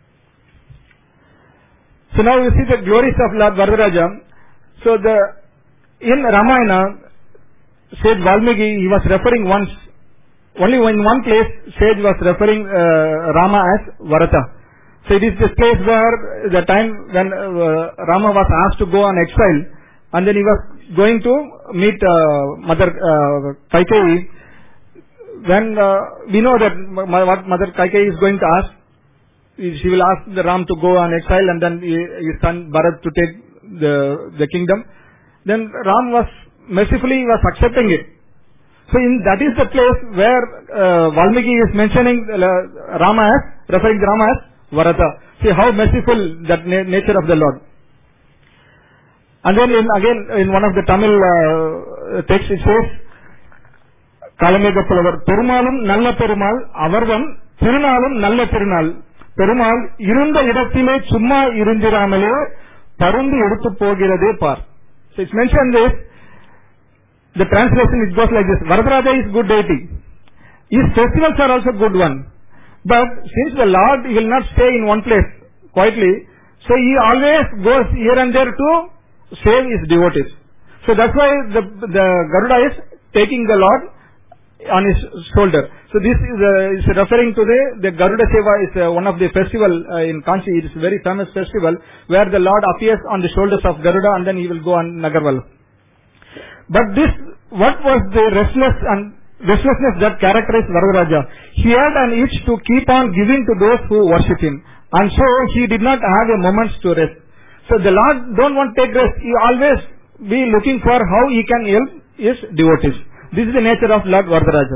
So now you see the glories of Lord Varadaraja. So the in Ramayana, sage Valmiki, he was referring once, only in one place, sage was referring uh, Rama as Varata. So it is this place where the time when uh, Rama was asked to go on exile, and then he was going to meet uh, Mother uh, Kaikeyi. When uh, we know that m- what Mother Kaikeyi is going to ask, she will ask the Ram to go on exile, and then his son Bharat to take the the kingdom. Then Ram was mercifully was accepting it. So in that is the place where uh, Valmiki is mentioning uh, Rama as, referring to Rama as Varata. See how merciful that na- nature of the Lord. And then in, again in one of the Tamil uh, texts it says, Kalamega Pulavar, Perumalum Nalla Perumal, Avarvam, Tirunalum Nalla Tirunal, Perumal, Irunda Idaktile, Summa Irundiramale, Parundi Urutu Pogirade Par. So it's mentioned this, the translation it goes like this, Varadaraja is good deity. His festivals are also good one. But since the Lord he will not stay in one place quietly, so he always goes here and there to save his devotees. So that's why the the Garuda is taking the Lord on his shoulder. So this is, uh, is referring to the, the Garuda Seva is uh, one of the festival uh, in Kanchi. It is a very famous festival where the Lord appears on the shoulders of Garuda and then he will go on Nagarwal. But this, what was the restless and restlessness that characterized Varadaraja? He had an itch to keep on giving to those who worship him, and so he did not have a moment to rest. So the Lord don't want to take rest. He always be looking for how he can help his devotees. This is the nature of Lord Varadaraja.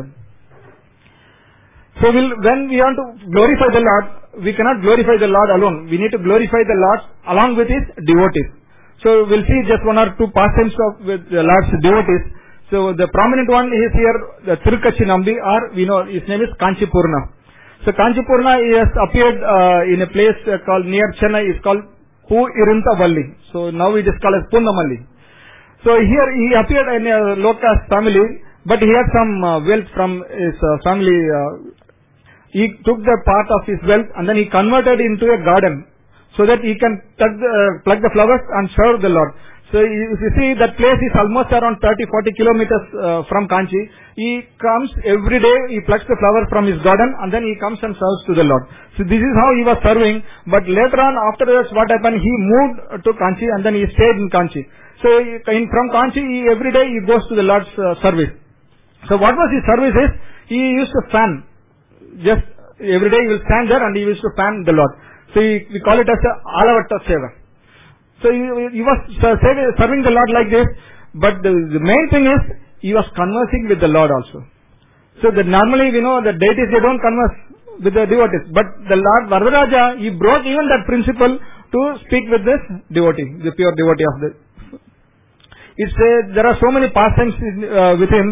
So we'll, when we want to glorify the Lord, we cannot glorify the Lord alone. We need to glorify the Lord along with his devotees. So we'll see just one or two pastimes of with the Lord's devotees. So the prominent one is here, the Tirukachi Nambi, or we know his name is Kanchipurna. So Kanchipurna he has appeared uh, in a place uh, called near Chennai, is called Pu Irunta Valli. So now it is called as Punnamalli. So here he appeared in a low caste family, but he had some uh, wealth from his uh, family. Uh, he took the part of his wealth and then he converted into a garden so that he can tug the, uh, pluck the flowers and serve the Lord. So if you see, that place is almost around thirty to forty kilometers uh, from Kanchi. He comes every day, he plucks the flower from his garden and then he comes and serves to the Lord. So this is how he was serving. But later on, afterwards, what happened? He moved to Kanchi and then he stayed in Kanchi. So in, from Kanchi, he, every day he goes to the Lord's uh, service. So what was his service is, he used to fan. Just every day he will stand there and he used to fan the Lord. So he, we call it as a Alavatta Seva. So he, he was serving the Lord like this, but the, the main thing is, he was conversing with the Lord also. So that normally we know that deities, they don't converse with the devotees, but the Lord Varadaraja, he brought even that principle to speak with this devotee, the pure devotee of the. It's a, there are so many pastimes uh, with him.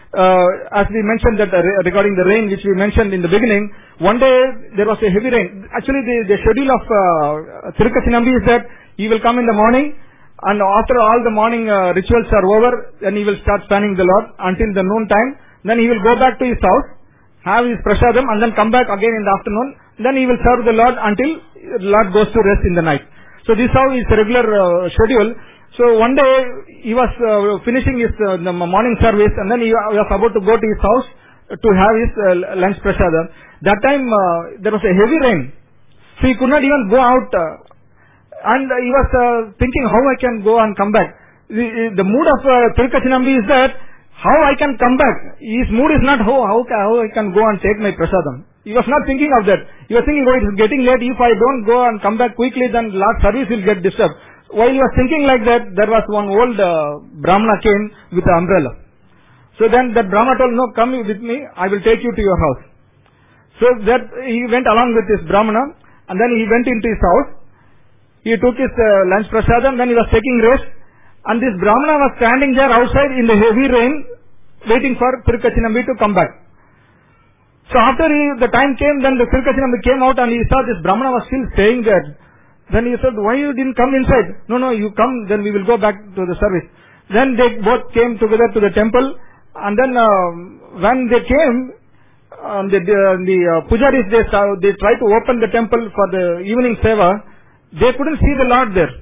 uh, as we mentioned that uh, regarding the rain which we mentioned in the beginning, one day there was a heavy rain. Actually, the, the schedule of uh, Tirukachinambi is that he will come in the morning, and after all the morning uh, rituals are over, then he will start spanning the Lord until the noon time. Then he will go back to his house, have his prasadam, and then come back again in the afternoon. Then he will serve the Lord until the Lord goes to rest in the night. So this is how his regular uh, schedule. So one day he was uh, finishing his uh, the morning service, and then he was about to go to his house to have his uh, lunch prasadam. That time uh, there was a heavy rain, so he could not even go out, uh, and uh, he was uh, thinking how I can go and come back. The, the mood of uh, Tirukachinambi is that how I can come back. His mood is not how how, how I can go and take my prasadam. He was not thinking of that. He was thinking, oh, it is getting late. If I don't go and come back quickly, then Lord's service will get disturbed. While he was thinking like that, there was one old uh, Brahmana came with an umbrella. So then that Brahmana told, no, come with me, I will take you to your house. So that he went along with this Brahmana, and then he went into his house. He took his uh, lunch prasadam, then he was taking rest, and this Brahmana was standing there outside in the heavy rain, waiting for Tirukachinambi to come back. So after he, the time came, then the Tirukachinambi came out and he saw this Brahmana was still staying there. Then he said, why you didn't come inside? No, no, you come, then we will go back to the service. Then they both came together to the temple, and then uh, when they came, uh, the, the, the uh, pujaris, they, uh, they tried to open the temple for the evening seva. They couldn't see the Lord there.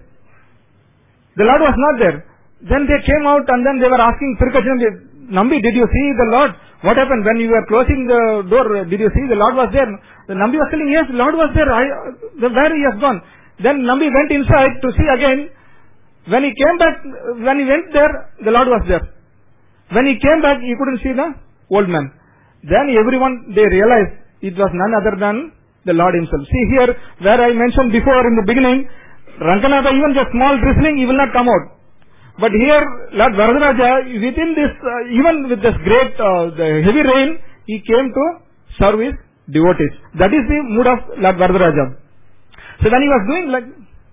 The Lord was not there. Then they came out and then they were asking Tirukachinambi, Nambi, did you see the Lord? What happened when you were closing the door? Did you see the Lord was there? The Nambi was telling, yes, the Lord was there. I, the, where he has gone? Then Nambi went inside to see again. When he came back, when he went there, the Lord was there. When he came back, he couldn't see the old man. Then everyone, they realized it was none other than the Lord himself. See here, where I mentioned before in the beginning, Ranganatha, even the small drizzling, he will not come out. But here, Lord Varadaraja, within this, uh, even with this great, uh, the heavy rain, he came to serve his devotees. That is the mood of Lord Varadaraja. So when he was doing like,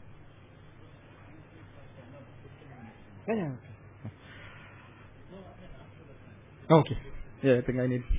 okay, yeah, I think I need.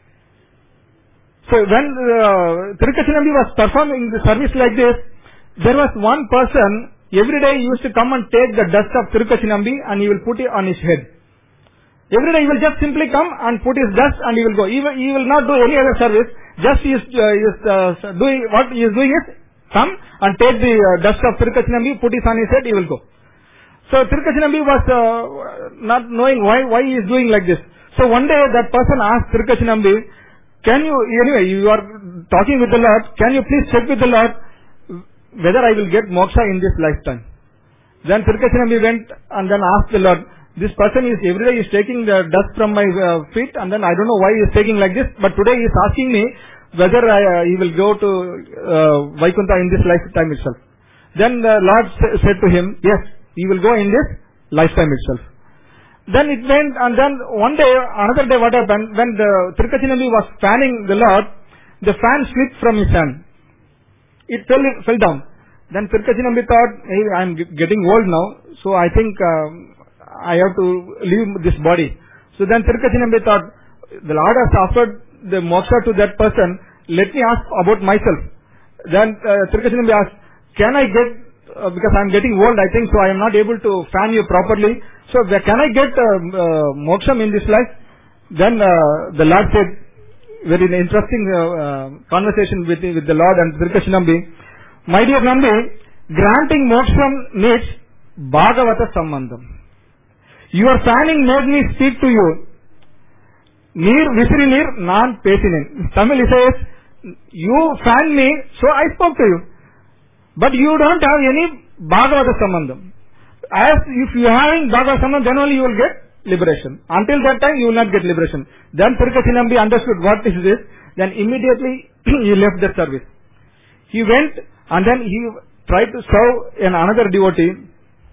So when uh, Tirukachinambi was performing the service like this, there was one person. Every day he used to come and take the dust of Tirukachinambi and he will put it on his head. Every day he will just simply come and put his dust and he will go. He will, he will not do any other service. Just he is, uh, he is uh, doing, what he is doing is come and take the uh, dust of Tirukachinambi, put it on his head, he will go. So Tirukachinambi was uh, not knowing why, why he is doing like this. So one day that person asked Tirukachinambi, can you, anyway, you are talking with the Lord, can you please check with the Lord whether I will get moksha in this lifetime? Then Tirukachinambi went and then asked the Lord, this person is every day is taking the dust from my uh, feet, and then I don't know why he is taking like this, but today he is asking me whether I, uh, he will go to uh, Vaikuntha in this lifetime itself. Then the Lord sa- said to him, yes, he will go in this lifetime itself. Then it went, and then one day, another day what happened, when the Tirukachinambi was fanning the Lord, the fan slipped from his hand. It fell, fell down. Then Tirukachinambi thought, hey, I am getting old now, so I think um, I have to leave this body. So then Tirukachinambi thought, the Lord has offered the moksha to that person, let me ask about myself. Then uh, Tirukachinambi asked, can I get, uh, because I am getting old, I think, so I am not able to fan you properly, so uh, can I get uh, uh, moksham in this life? Then uh, the Lord said, very interesting uh, uh, conversation with, with the Lord and Tirukachinambi. My dear Nambi, granting moksham needs Bhagavata Sambandham. Your fanning made me speak to you. Neer visiri neer naan pesinen. Tamil says, you fanned me, so I spoke to you. But you don't have any Bhagavata Sambandham. As if you are having Bhagavata Sambandham, then only you will get liberation. Until that time, you will not get liberation. Then Tirukachinambi understood what is this. Then immediately he left the service. He went and then he tried to serve an another devotee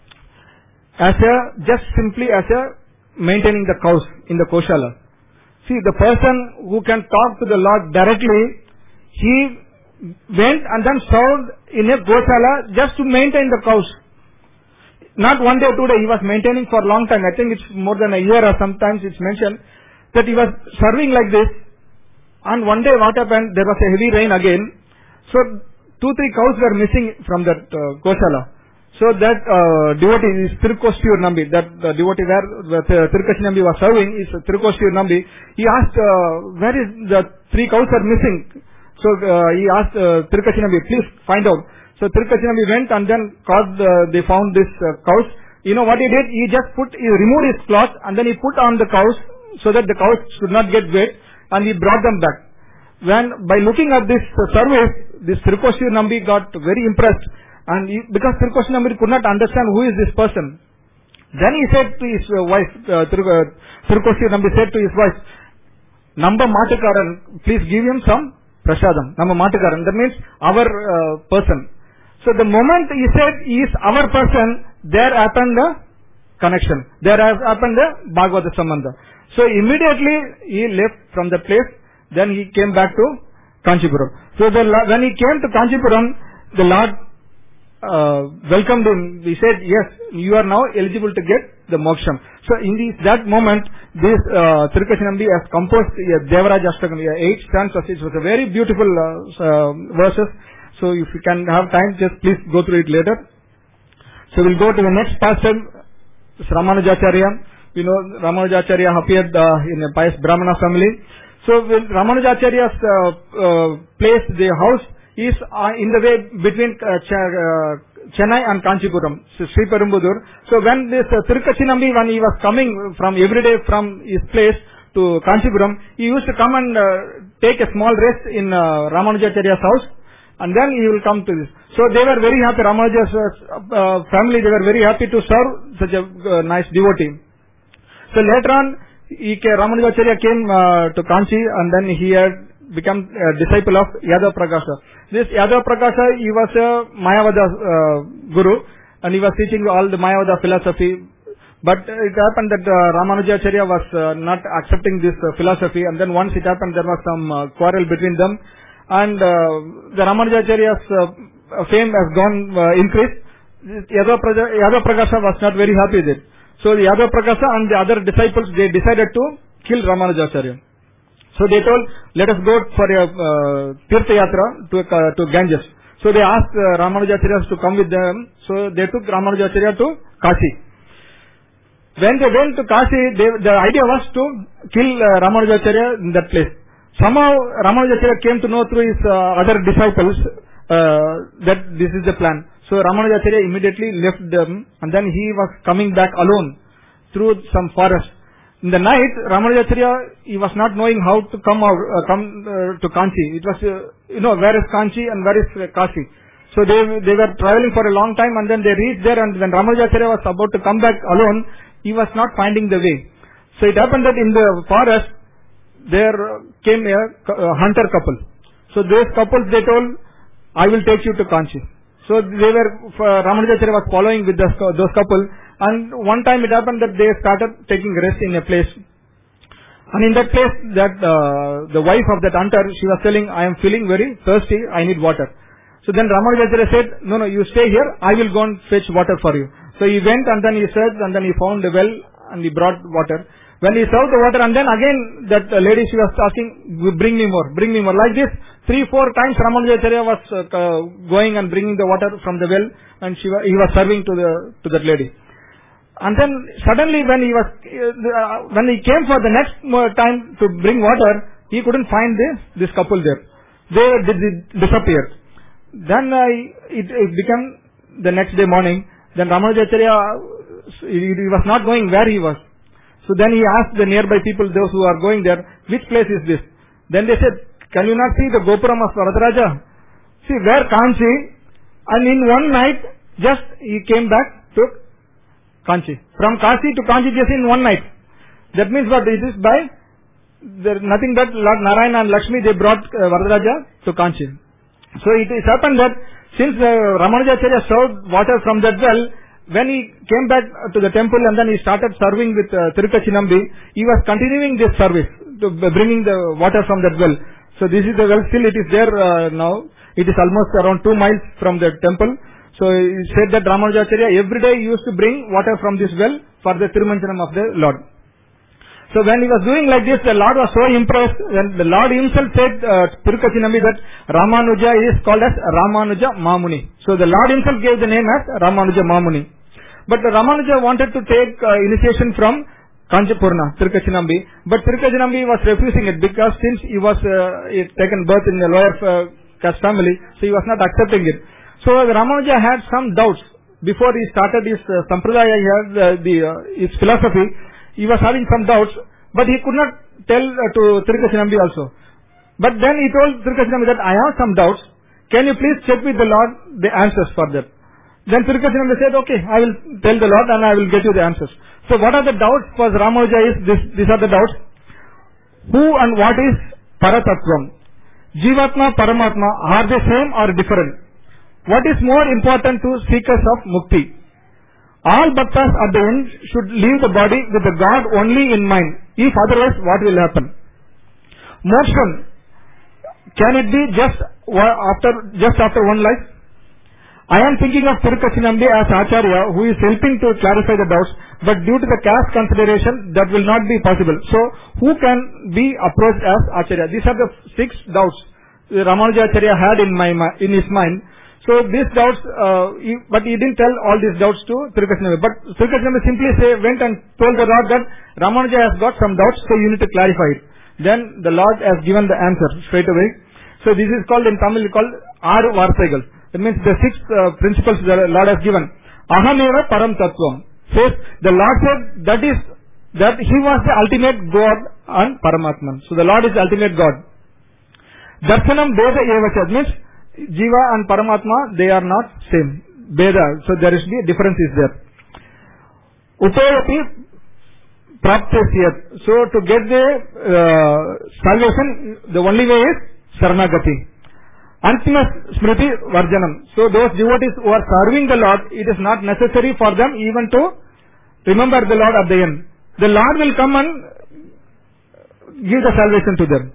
as a, just simply as a maintaining the cows in the Koshala. See, the person who can talk to the Lord directly, he went and then served in a Goshala just to maintain the cows. Not one day, two day, he was maintaining for a long time. I think it's more than a year or sometimes it's mentioned. that he was serving like this, and one day what happened, there was a heavy rain again, so two, three cows were missing from that uh, Goshala. So that uh, devotee is Tirukoshtiyur Nambi, that uh, devotee where uh, Tirukachi Nambi was serving is Tirukoshtiyur Nambi. He asked, uh, where is the three cows are missing? So uh, he asked uh, Tirukachi Nambi, please find out. So Tirukachi Nambi went and then called, uh, they found this uh, cows. You know what he did? He just put, he removed his cloth and then he put on the cows so that the cows should not get wet, and he brought them back. When, by looking at this uh, service, this Tirukoshtiyur Nambi got very impressed. And he, because Tirukoshtiyur Nambi could not understand who is this person, then he said to his uh, wife, uh, Tirukoshtiyur Nambi said to his wife, Namba Matakaran, please give him some prasadam. Namba Matakaran, that means our uh, person. So the moment he said he is our person, there happened the connection. There has happened the Bhagavata Sambandha. So immediately he left from the place, then he came back to Kanchipuram. So the, when he came to Kanchipuram, the Lord Uh, welcomed him. He said, yes, you are now eligible to get the moksham. So in this, that moment, this uh, Tirukachi Nambi has composed uh, Devaraja Ashtakam, uh, eight stanzas. It was a very beautiful uh, uh, verses. So if you can have time, just please go through it later. So we'll go to the next pastor, Ramanujacharya. You know, Ramanujacharya appeared uh, in a pious Brahmana family. So when Ramanujacharya's uh, uh, place, the house, is uh, in the way between uh, Ch uh, Chennai and Kanchipuram, so Sri Perumbudur. So when this uh, Tirukachi Nambi, when he was coming from every day from his place to Kanchipuram, he used to come and uh, take a small rest in uh, Ramanujacharya's house, and then he will come to this. So they were very happy, Ramanuja's uh, family, they were very happy to serve such a uh, nice devotee. So later on, he, Ramanujacharya came uh, to Kanchi, and then he had become a disciple of Yadav Prakasha. This Yadav Prakasha, he was a Mayavada uh, guru, and he was teaching all the Mayavada philosophy. But it happened that uh, Ramanujacharya was uh, not accepting this uh, philosophy, and then once it happened, there was some uh, quarrel between them, and uh, the Ramanujacharya's uh, fame has gone uh, increased. Yadav Prakasha was not very happy with it. So the Yadav Prakasha and the other disciples, they decided to kill Ramanujacharya. So they told, let us go for a uh, Tirtha Yatra to, uh, to Ganges. So they asked uh, Ramanujacharya to come with them. So they took Ramanujacharya to Kashi. When they went to Kashi, they, the idea was to kill uh, Ramanujacharya in that place. Somehow Ramanujacharya came to know through his uh, other disciples uh, that this is the plan. So Ramanujacharya immediately left them, and then he was coming back alone through some forest. In the night, Ramanujacharya, he was not knowing how to come out, uh, come uh, to Kanchi. It was, uh, you know, where is Kanchi and where is uh, Kashi. So they they were traveling for a long time, and then they reached there, and when Ramanujacharya was about to come back alone, he was not finding the way. So it happened that in the forest, there came a uh, hunter couple. So those couples, they told, I will take you to Kanchi. So they were, uh, Ramanujacharya was following with the, those couple. And one time it happened that they started taking rest in a place. And in that place, that uh, the wife of that hunter, she was telling, I am feeling very thirsty, I need water. So then Ramanujacharya said, no, no, you stay here, I will go and fetch water for you. So he went and then he searched and then he found a well and he brought water. When he served the water, and then again that uh, lady, she was asking, bring me more, bring me more. Like this, three, four times Ramanujacharya was uh, going and bringing the water from the well, and she wa he was serving to the to that lady. And then suddenly when he was, uh, when he came for the next time to bring water, he couldn't find this, this couple there. They, they, they disappeared. Then uh, it, it became the next day morning. Then Ramanujacharya, he, he was not knowing where he was. So then he asked the nearby people, those who are going there, which place is this? Then they said, can you not see the Gopuram of Varadaraja? See, where Kanchi? And in one night, just he came back to Kanchi. From Kashi to Kanchi just in one night. That means what? It is by there nothing but Lord Narayana and Lakshmi, they brought uh, Varadaraja to Kanchi. So it is happened that since uh, Ramanujacharya served water from that well, when he came back to the temple and then he started serving with uh, Tirukachi Nambi, he was continuing this service, to uh, bringing the water from that well. So this is the well, still it is there uh, now. It is almost around two miles from the temple. So he said that Ramanujacharya every day used to bring water from this well for the Tirumanjanam of the Lord. So when he was doing like this, the Lord was so impressed. When the Lord himself said uh, Tirukachinambi that Ramanuja is called as Ramanuja Mamuni. So the Lord himself gave the name as Ramanuja Mamuni. But Ramanuja wanted to take uh, initiation from Kanchipurna, Tirukachinambi. But Tirukachinambi was refusing it because since he was uh, he taken birth in a lower uh, caste family, so he was not accepting it. So Ramanuja had some doubts. Before he started his uh, Sampradaya, he had uh, the, uh, his philosophy. He was having some doubts, but he could not tell uh, to Tirukachinambi also. But then he told Tirukachinambi that I have some doubts. Can you please check with the Lord the answers for that? Then Tirukachinambi said, okay, I will tell the Lord and I will get you the answers. So what are the doubts for Ramanuja is this, these are the doubts. Who and what is Paratatvam? Jivatma, Paramatma, are they same or different? What is more important to seekers of Mukti? All bhaktas at the end should leave the body with the God only in mind. If otherwise, what will happen? Moksha, can it be just after just after one life? I am thinking of Tirukachinambi as Acharya who is helping to clarify the doubts, but due to the caste consideration, that will not be possible. So, who can be approached as Acharya? These are the six doubts Ramanuja Acharya had in my in his mind. So these doubts, uh, he, but he didn't tell all these doubts to Tirukachinambi. But Tirukachinambi simply say, went and told the Lord that Ramanuja has got some doubts, so you need to clarify it. Then the Lord has given the answer straight away. So this is called in Tamil called Aru Varsaigal. It means the six uh, principles the Lord has given. Ahameva Param Tattvam. Says the Lord said that is that He was the ultimate God and Paramatman. So the Lord is the ultimate God. Darshanam Veda Evacha means Jiva and Paramatma, they are not same. Veda, so there is the difference is there. Upayati Praptasyat. So to get the uh, salvation, the only way is Saranagati. Antima Smriti Varjanam. So those devotees who are serving the Lord, it is not necessary for them even to remember the Lord at the end. The Lord will come and give the salvation to them.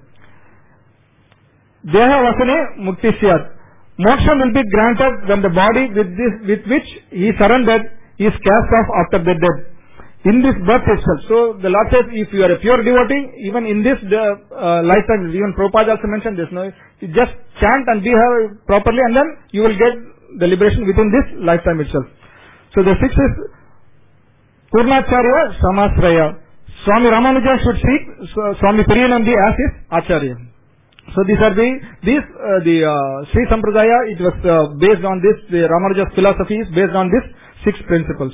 Deha Vasane Muktisyat. Moksha will be granted when the body with this with which he surrendered is cast off after the death. In this birth itself. So the Lord says, if you are a pure devotee, even in this uh, lifetime, even Prabhupada also mentioned this, no, you just chant and behave properly and then you will get the liberation within this lifetime itself. So the sixth is Purnacharya Samasraya. Swami Ramanuja should seek Swami Periyanandi as his Acharya. So these are the, these, uh, the uh, Sri Sampradaya, it was uh, based on this, the Ramanuja's philosophy is based on these six principles.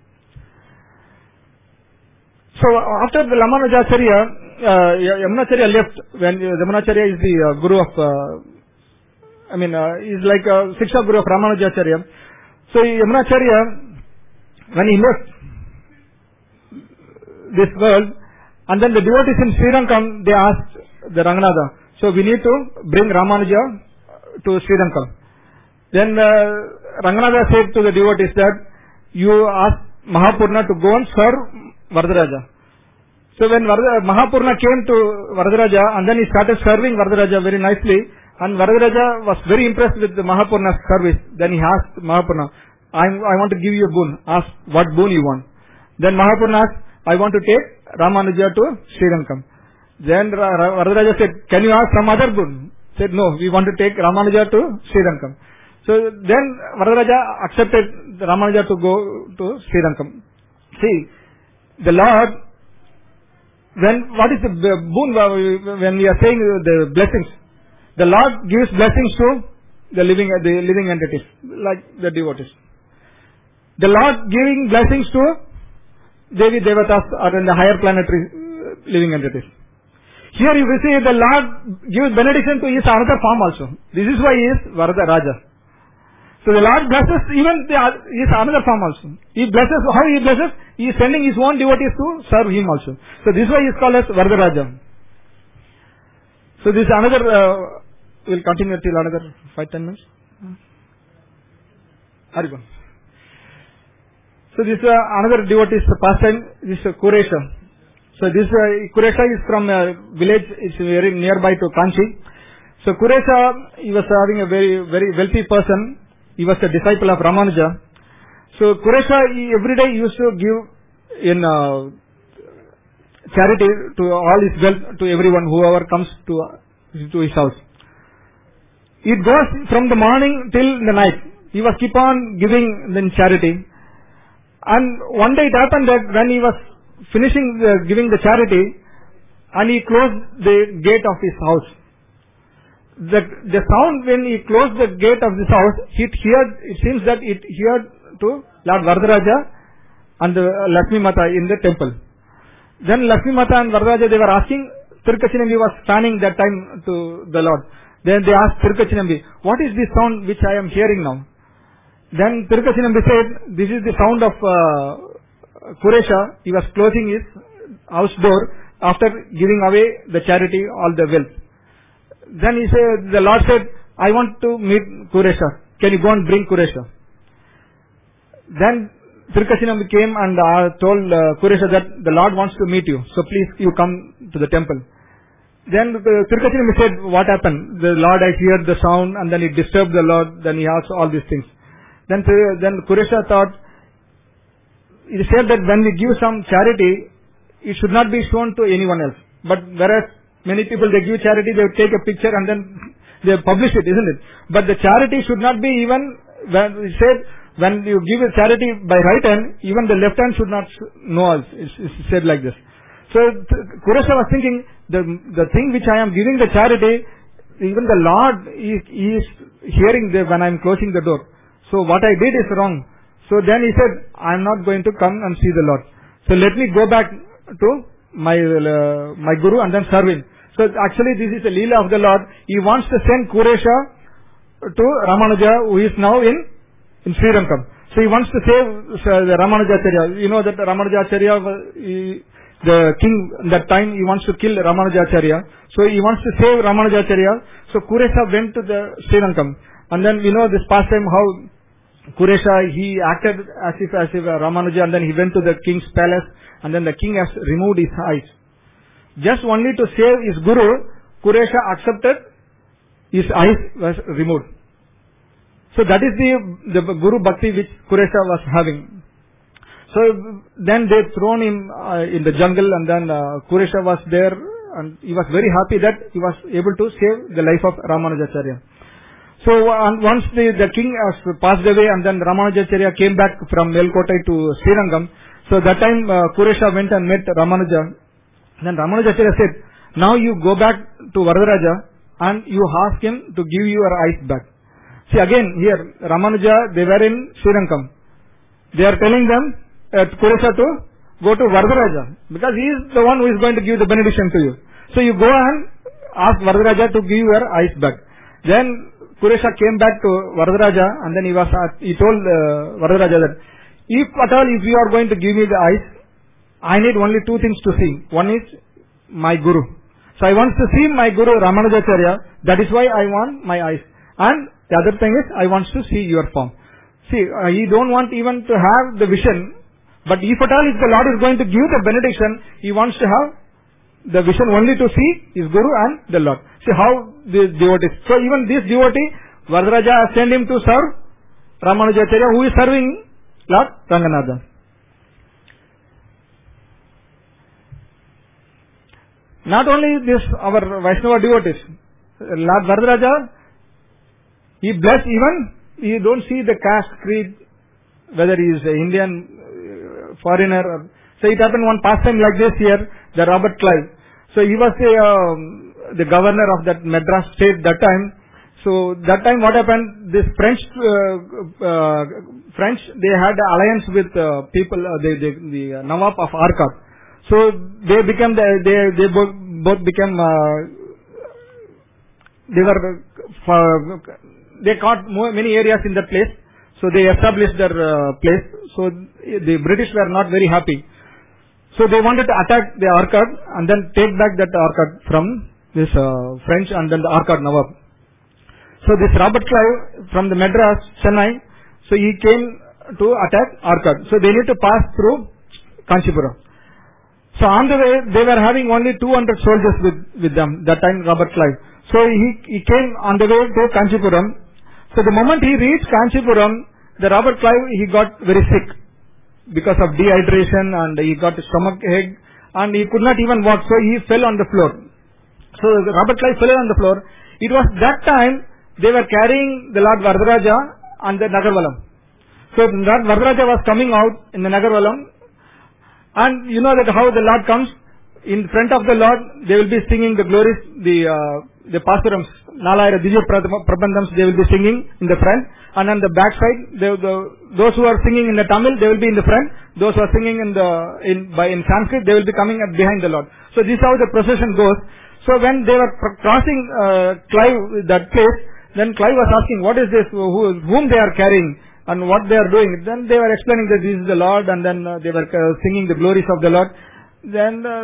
So after the Ramanujacharya, uh, Yamunacharya left, when uh, Yamunacharya is the uh, guru of, uh, I mean, uh, is like a Siksha guru of Ramanujacharya. So Yamunacharya, when he left this world, and then the devotees in Sri Rankam, they asked the Ranganatha, so we need to bring Ramanuja to Sri Rankam. Then uh, Ranganatha said to the devotees that you ask Mahapurna to go and serve Varadaraja. So when Varada, Mahapurna came to Varadaraja and then he started serving Varadaraja very nicely, and Varadaraja was very impressed with the Mahapurna's service. Then he asked Mahapurna, I, I want to give you a boon. Ask what boon you want. Then Mahapurna asked, I want to take Ramanuja to Sri Rankam. Then Varadaraja said, can you ask some other boon? Said, no, we want to take Ramanuja to Sri Rankam. So then Varadaraja accepted Ramanuja to go to Sri Rankam. See, the Lord, when, what is the boon when we are saying the blessings? The Lord gives blessings to the living, the living entities, like the devotees. The Lord giving blessings to Devi Devatas or in the higher planetary living entities. Here you will see the Lord gives benediction to his another form also. This is why he is Varada Raja. So the Lord blesses even the, his another form also. He blesses, how he blesses? He is sending his own devotees to serve him also. So this is why he is called as Varadaraja. So this is another, uh, we'll continue till another five, ten minutes. Haribo. So this is uh, another devotee's pastime, this is uh, Kuresha. So this uh, Kuresha is from a village, it's very nearby to Kanchi. So Kuresha, he was having a very, very wealthy person. He was a disciple of Ramanuja. So Kuresha, he, every day he used to give in uh, charity to all his wealth to everyone, whoever comes to, to his house. It goes from the morning till the night. He was keep on giving in charity. And one day it happened that when he was finishing the, giving the charity, and he closed the gate of his house. The, the sound when he closed the gate of this house, it heard, it seems that it heard to Lord Varadaraja and the Lakshmi Mata in the temple. Then Lakshmi Mata and Varadaraja, they were asking, Tirukachinambi was standing that time to the Lord. Then they asked Tirukachinambi, what is this sound which I am hearing now? Then Tirukachinambi said, this is the sound of uh, Kuresha. He was closing his house door after giving away the charity, all the wealth. Then he said, the Lord said, I want to meet Kuresha. Can you go and bring Kuresha? Then Tirukachinambi came and uh, told uh, Kuresha that the Lord wants to meet you. So please you come to the temple. Then uh, Tirukachinambi said, what happened? The Lord, I heard the sound and then it disturbed the Lord. Then he asked all these things. Then, then Kuresha thought, it said that when we give some charity, it should not be shown to anyone else. But whereas many people, they give charity, they take a picture and then they publish it, isn't it? But the charity should not be even, when it said, when you give a charity by right hand, even the left hand should not know us. It's, it's said like this. So Kuresha was thinking, the the thing which I am giving the charity, even the Lord is, is hearing the, when I am closing the door. So what I did is wrong. So then he said, I am not going to come and see the Lord. So let me go back to my uh, my Guru and then serve him. So actually this is a Leela of the Lord. He wants to send Kuresha to Ramanuja, who is now in, in Sri Rankam. So he wants to save uh, the Ramanujacharya. You know that Ramanujacharya, he, the king that time, he wants to kill Ramanujacharya. So he wants to save Ramanujacharya. So Kuresha went to the Sri Rankam. And then we know this past time how Kuresha, he acted as if as if Ramanuja, and then he went to the king's palace, and then the king has removed his eyes. Just only to save his Guru, Kuresha accepted, his eyes was removed. So that is the, the Guru Bhakti which Kuresha was having. So then they thrown him uh, in the jungle, and then uh, Kuresha was there, and he was very happy that he was able to save the life of Ramanujacharya. So uh, once the, the king has passed away, and then Ramanujacharya came back from Melkotai to Srirangam. So that time uh, Kuresha went and met Ramanuja. Then Ramanujacharya said, now you go back to Varadaraja and you ask him to give you your eyes back. See again here, Ramanuja, they were in Srirangam. They are telling them, uh, Kuresha to go to Varadaraja, because he is the one who is going to give the benediction to you. So you go and ask Varadaraja to give your eyes back. Then Kuresha came back to Varadaraja, and then he was he told uh, Varadaraja that if at all if you are going to give me the eyes, I need only two things to see. One is my Guru. So I want to see my Guru Ramanujacharya. That is why I want my eyes. And the other thing is I want to see your form. See, uh, he don't want even to have the vision. But if at all if the Lord is going to give the benediction, he wants to have the vision only to see his Guru and the Lord. See how the devotees. So even this devotee, Varadaraja sent him to serve Ramanujacharya, who is serving Lord Ranganatha. Not only this, our Vaishnava devotees, Lord Varadaraja, he blessed even, you don't see the caste creed, whether he is an Indian, uh, foreigner. Or, so it happened one pastime like this here, the Robert Clive. So he was the, uh, the governor of that Madras state that time. So that time what happened, this French, uh, uh, French, they had an alliance with uh, people, uh, they, they, the uh, Nawab of Arcot. So they became, the, they, they both, both became, uh, they were, uh, they caught more, many areas in that place. So they established their uh, place. So the British were not very happy. So they wanted to attack the Arcot and then take back that Arcot from this uh, French and then the Arcot Nawab. So this Robert Clive from the Madras, Chennai, so he came to attack Arcot. So they need to pass through Kanchipuram. So on the way, they were having only two hundred soldiers with, with them, that time Robert Clive. So he, he came on the way to Kanchipuram. So the moment he reached Kanchipuram, the Robert Clive, he got very sick because of dehydration, and he got a stomach ache, and he could not even walk, so he fell on the floor. So Robert Clive fell on the floor. It was that time they were carrying the Lord Varadaraja and the Nagarvalam. So Lord Varadaraja was coming out in the Nagarvalam, and you know that how the Lord comes. In front of the Lord, they will be singing the glories, the uh, the pastorams, Nalayara Divya Prabandhams, they will be singing in the front, and on the back side, they, the, those who are singing in the Tamil, they will be in the front. Those who are singing in the in by in Sanskrit, they will be coming up behind the Lord. So this is how the procession goes. So when they were crossing uh, Clive, that place, then Clive was asking, what is this, who, whom they are carrying and what they are doing. Then they were explaining that this is the Lord, and then uh, they were uh, singing the glories of the Lord. Then uh,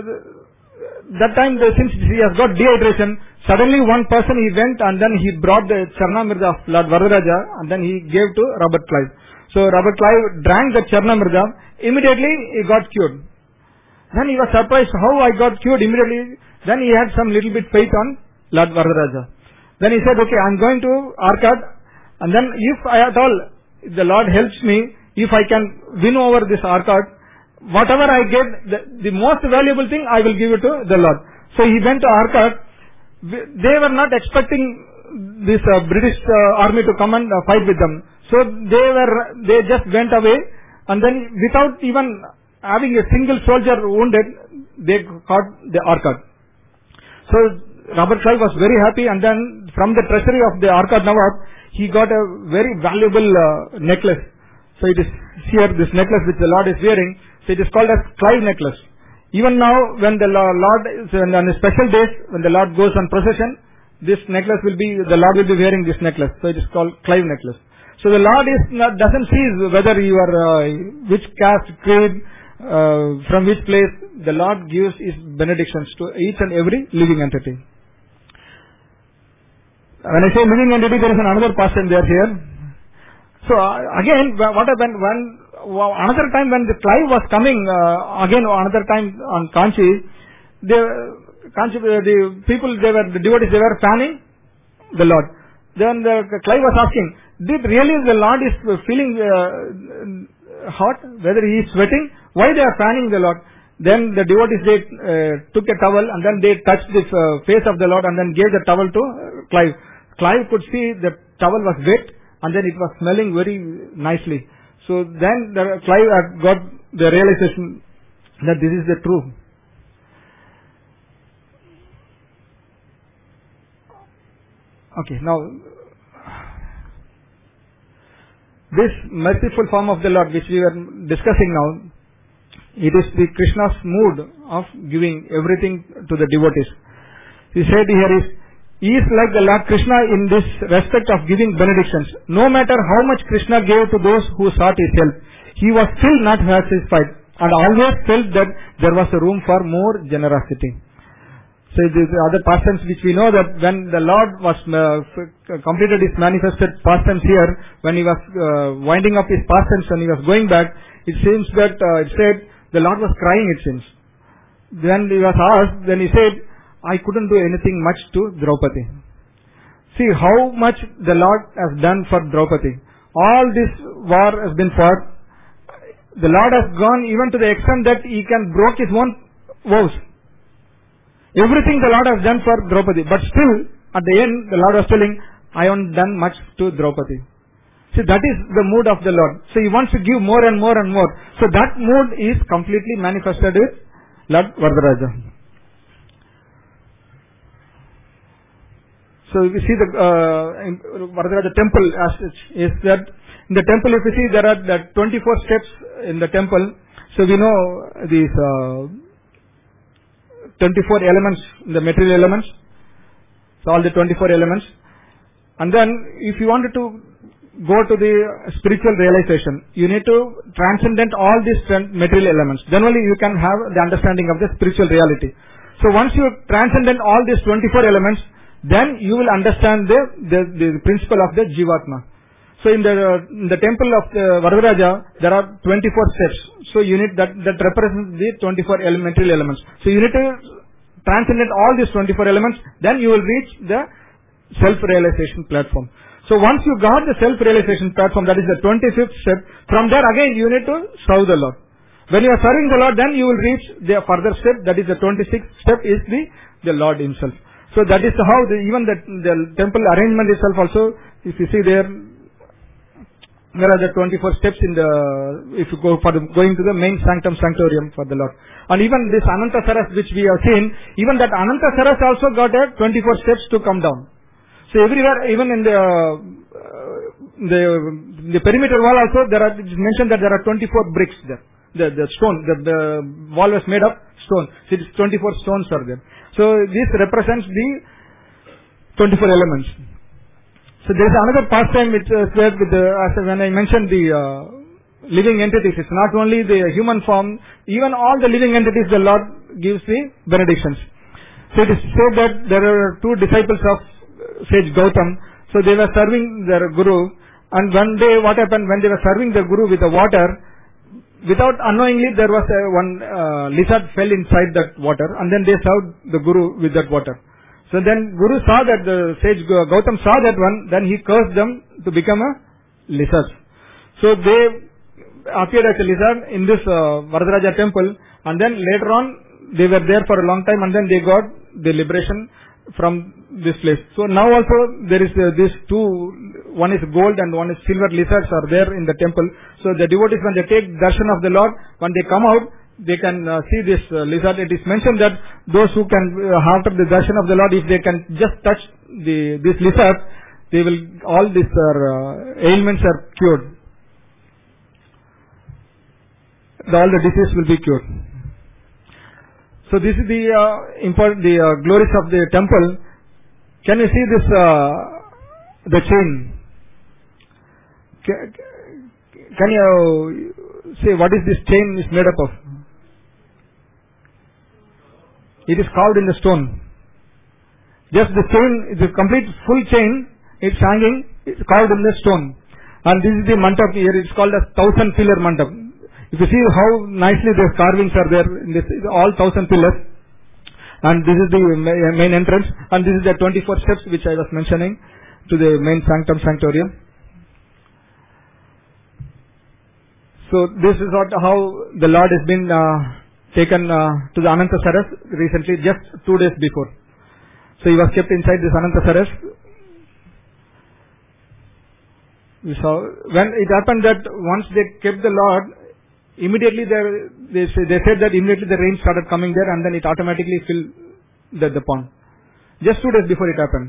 that time, the, since he has got dehydration, suddenly one person he went and then he brought the Charnamirda of Lord Varadaraja, and then he gave to Robert Clive. So Robert Clive drank the Charnamirda. Immediately he got cured. Then he was surprised how I got cured immediately. Then he had some little bit faith on Lord Varadaraja. Then he said, okay, I am going to Arcot, and then if I at all, if the Lord helps me, if I can win over this Arcot, whatever I get, the, the most valuable thing, I will give it to the Lord. So he went to Arcot. They were not expecting this uh, British uh, army to come and uh, fight with them. So they were, they just went away, and then without even having a single soldier wounded, they caught the Arcot. So Robert Clive was very happy, and then from the treasury of the Arcot Nawab, he got a very valuable uh, necklace. So it is here, this necklace which the Lord is wearing. So it is called as Clive necklace. Even now, when the Lord is on special days, when the Lord goes on procession, this necklace will be, the Lord will be wearing this necklace. So it is called Clive necklace. So the Lord is not, doesn't see whether you are uh, which caste, creed, uh, from which place. The Lord gives His benedictions to each and every living entity. When I say living entity, there is another person there here. So uh, again, what happened when another time when the Clive was coming, uh, again another time on Kanchi, the Kanchi, the people, they were, the devotees, they were fanning the Lord. Then the Clive was asking, did really the Lord is feeling uh, hot, whether he is sweating? Why they are fanning the Lord? Then the devotees, they uh, took a towel and then they touched the uh, face of the Lord and then gave the towel to uh, Clive. Clive could see the towel was wet and then it was smelling very nicely. So then the Clive had got the realization that this is the truth. Okay, now this merciful form of the Lord which we were discussing now, it is the Krishna's mood of giving everything to the devotees. He said here is, he is like the Lord Krishna in this respect of giving benedictions. No matter how much Krishna gave to those who sought his help, he was still not satisfied and always felt that there was a room for more generosity. So these other pastimes which we know that when the Lord was uh, completed his manifested pastimes here, when he was uh, winding up his pastimes and he was going back, it seems that uh, it said the Lord was crying, it seems. Then he was asked, then he said, I couldn't do anything much to Draupadi. See how much the Lord has done for Draupadi. All this war has been fought. The Lord has gone even to the extent that he can broke his own vows. Everything the Lord has done for Draupadi. But still, at the end, the Lord was telling, I haven't done much to Draupadi. See, that is the mood of the Lord. So he wants to give more and more and more. So that mood is completely manifested with Lord Varadaraja. So if you see the uh, Varadaraja temple, as is that in the temple, if you see there are the twenty-four steps in the temple. So we know these uh, twenty-four elements, the material elements. So all the twenty-four elements. And then if you wanted to go to the spiritual realization, you need to transcendent all these material elements. Then only you can have the understanding of the spiritual reality. So once you transcendent all these twenty-four elements, then you will understand the, the, the principle of the Jivatma. So in the uh, in the temple of the Varadaraja, there are twenty-four steps. So you need that, that represents the twenty-four elemental elements. So you need to transcendent all these twenty-four elements, then you will reach the self-realization platform. So once you got the self-realization platform, that is the twenty-fifth step, from there again you need to serve the Lord. When you are serving the Lord, then you will reach the further step. That is the twenty-sixth step is the, the Lord himself. So that is how the, even the, the temple arrangement itself also, if you see there, there are the twenty-four steps in the, if you go for the, going to the main sanctum sanctorium for the Lord. And even this Ananta Saras which we have seen, even that Ananta Saras also got a twenty-four steps to come down. So everywhere, even in the, uh, the, the perimeter wall also, there are, it is mentioned that there are twenty-four bricks there. The, the stone, the, the wall was made of stone. So it is twenty-four stones are there. So this represents the twenty-four elements. So there is another pastime which is there with the, as when I mentioned the uh, living entities. It's not only the human form, even all the living entities the Lord gives the benedictions. So it is said that there are two disciples of sage Gautam. So they were serving their Guru, and one day what happened when they were serving the Guru with the water, without unknowingly there was a, one uh, lizard fell inside that water, and then they served the Guru with that water. So then Guru saw that, the sage Gautam saw that one, then he cursed them to become a lizard. So they appeared as a lizard in this uh, Varadaraja temple, and then later on they were there for a long time, and then they got the liberation from this place. So now also there is uh, these two, one is gold and one is silver lizards are there in the temple. So the devotees, when they take darshan of the Lord, when they come out, they can uh, see this uh, lizard. It is mentioned that those who can, uh, after the darshan of the Lord, if they can just touch the this lizard, they will, all these uh, ailments are cured. The, all the disease will be cured. So this is the uh, important, the uh, glories of the temple. Can you see this, uh, the chain? Can, can you say what is this chain is made up of? It is carved in the stone. Just the chain, the complete full chain, it's hanging, it's carved in the stone. And this is the mantap here, it's called a thousand pillar mantap. If you see how nicely the carvings are there, in this, all thousand pillars. And this is the main entrance, and this is the twenty-four steps which I was mentioning to the main sanctum sanctorium. So this is what, how the Lord has been uh, taken uh, to the Ananta Saras recently, just two days before. So he was kept inside this Ananta Saras. We saw when it happened that once they kept the Lord, immediately they they, say, they said that immediately the rain started coming there, and then it automatically filled the, the pond. Just two days before it happened.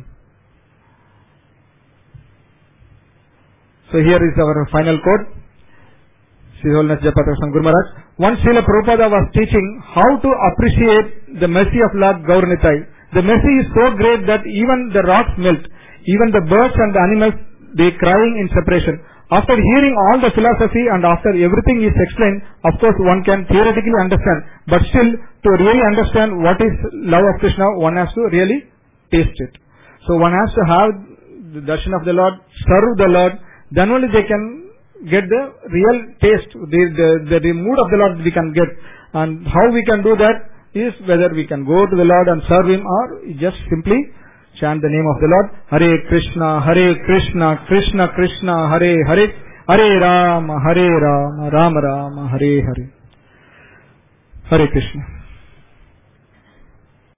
So here is our final quote. His Holiness Japatra Guru Maharaj. Once Srila Prabhupada was teaching how to appreciate the mercy of Lord Gauranitai. The mercy is so great that even the rocks melt, even the birds and the animals, they crying in separation. After hearing all the philosophy and after everything is explained, of course one can theoretically understand, but still to really understand what is love of Krishna, one has to really taste it. So one has to have the darshan of the Lord, serve the Lord, then only they can get the real taste, the, the, the mood of the Lord we can get. And how we can do that is whether we can go to the Lord and serve Him, or just simply chant the name of the Lord. Hare Krishna, Hare Krishna, Krishna Krishna, Hare Hare, Hare Rama, Hare Rama, Rama Rama, Hare Hare. Hare Krishna.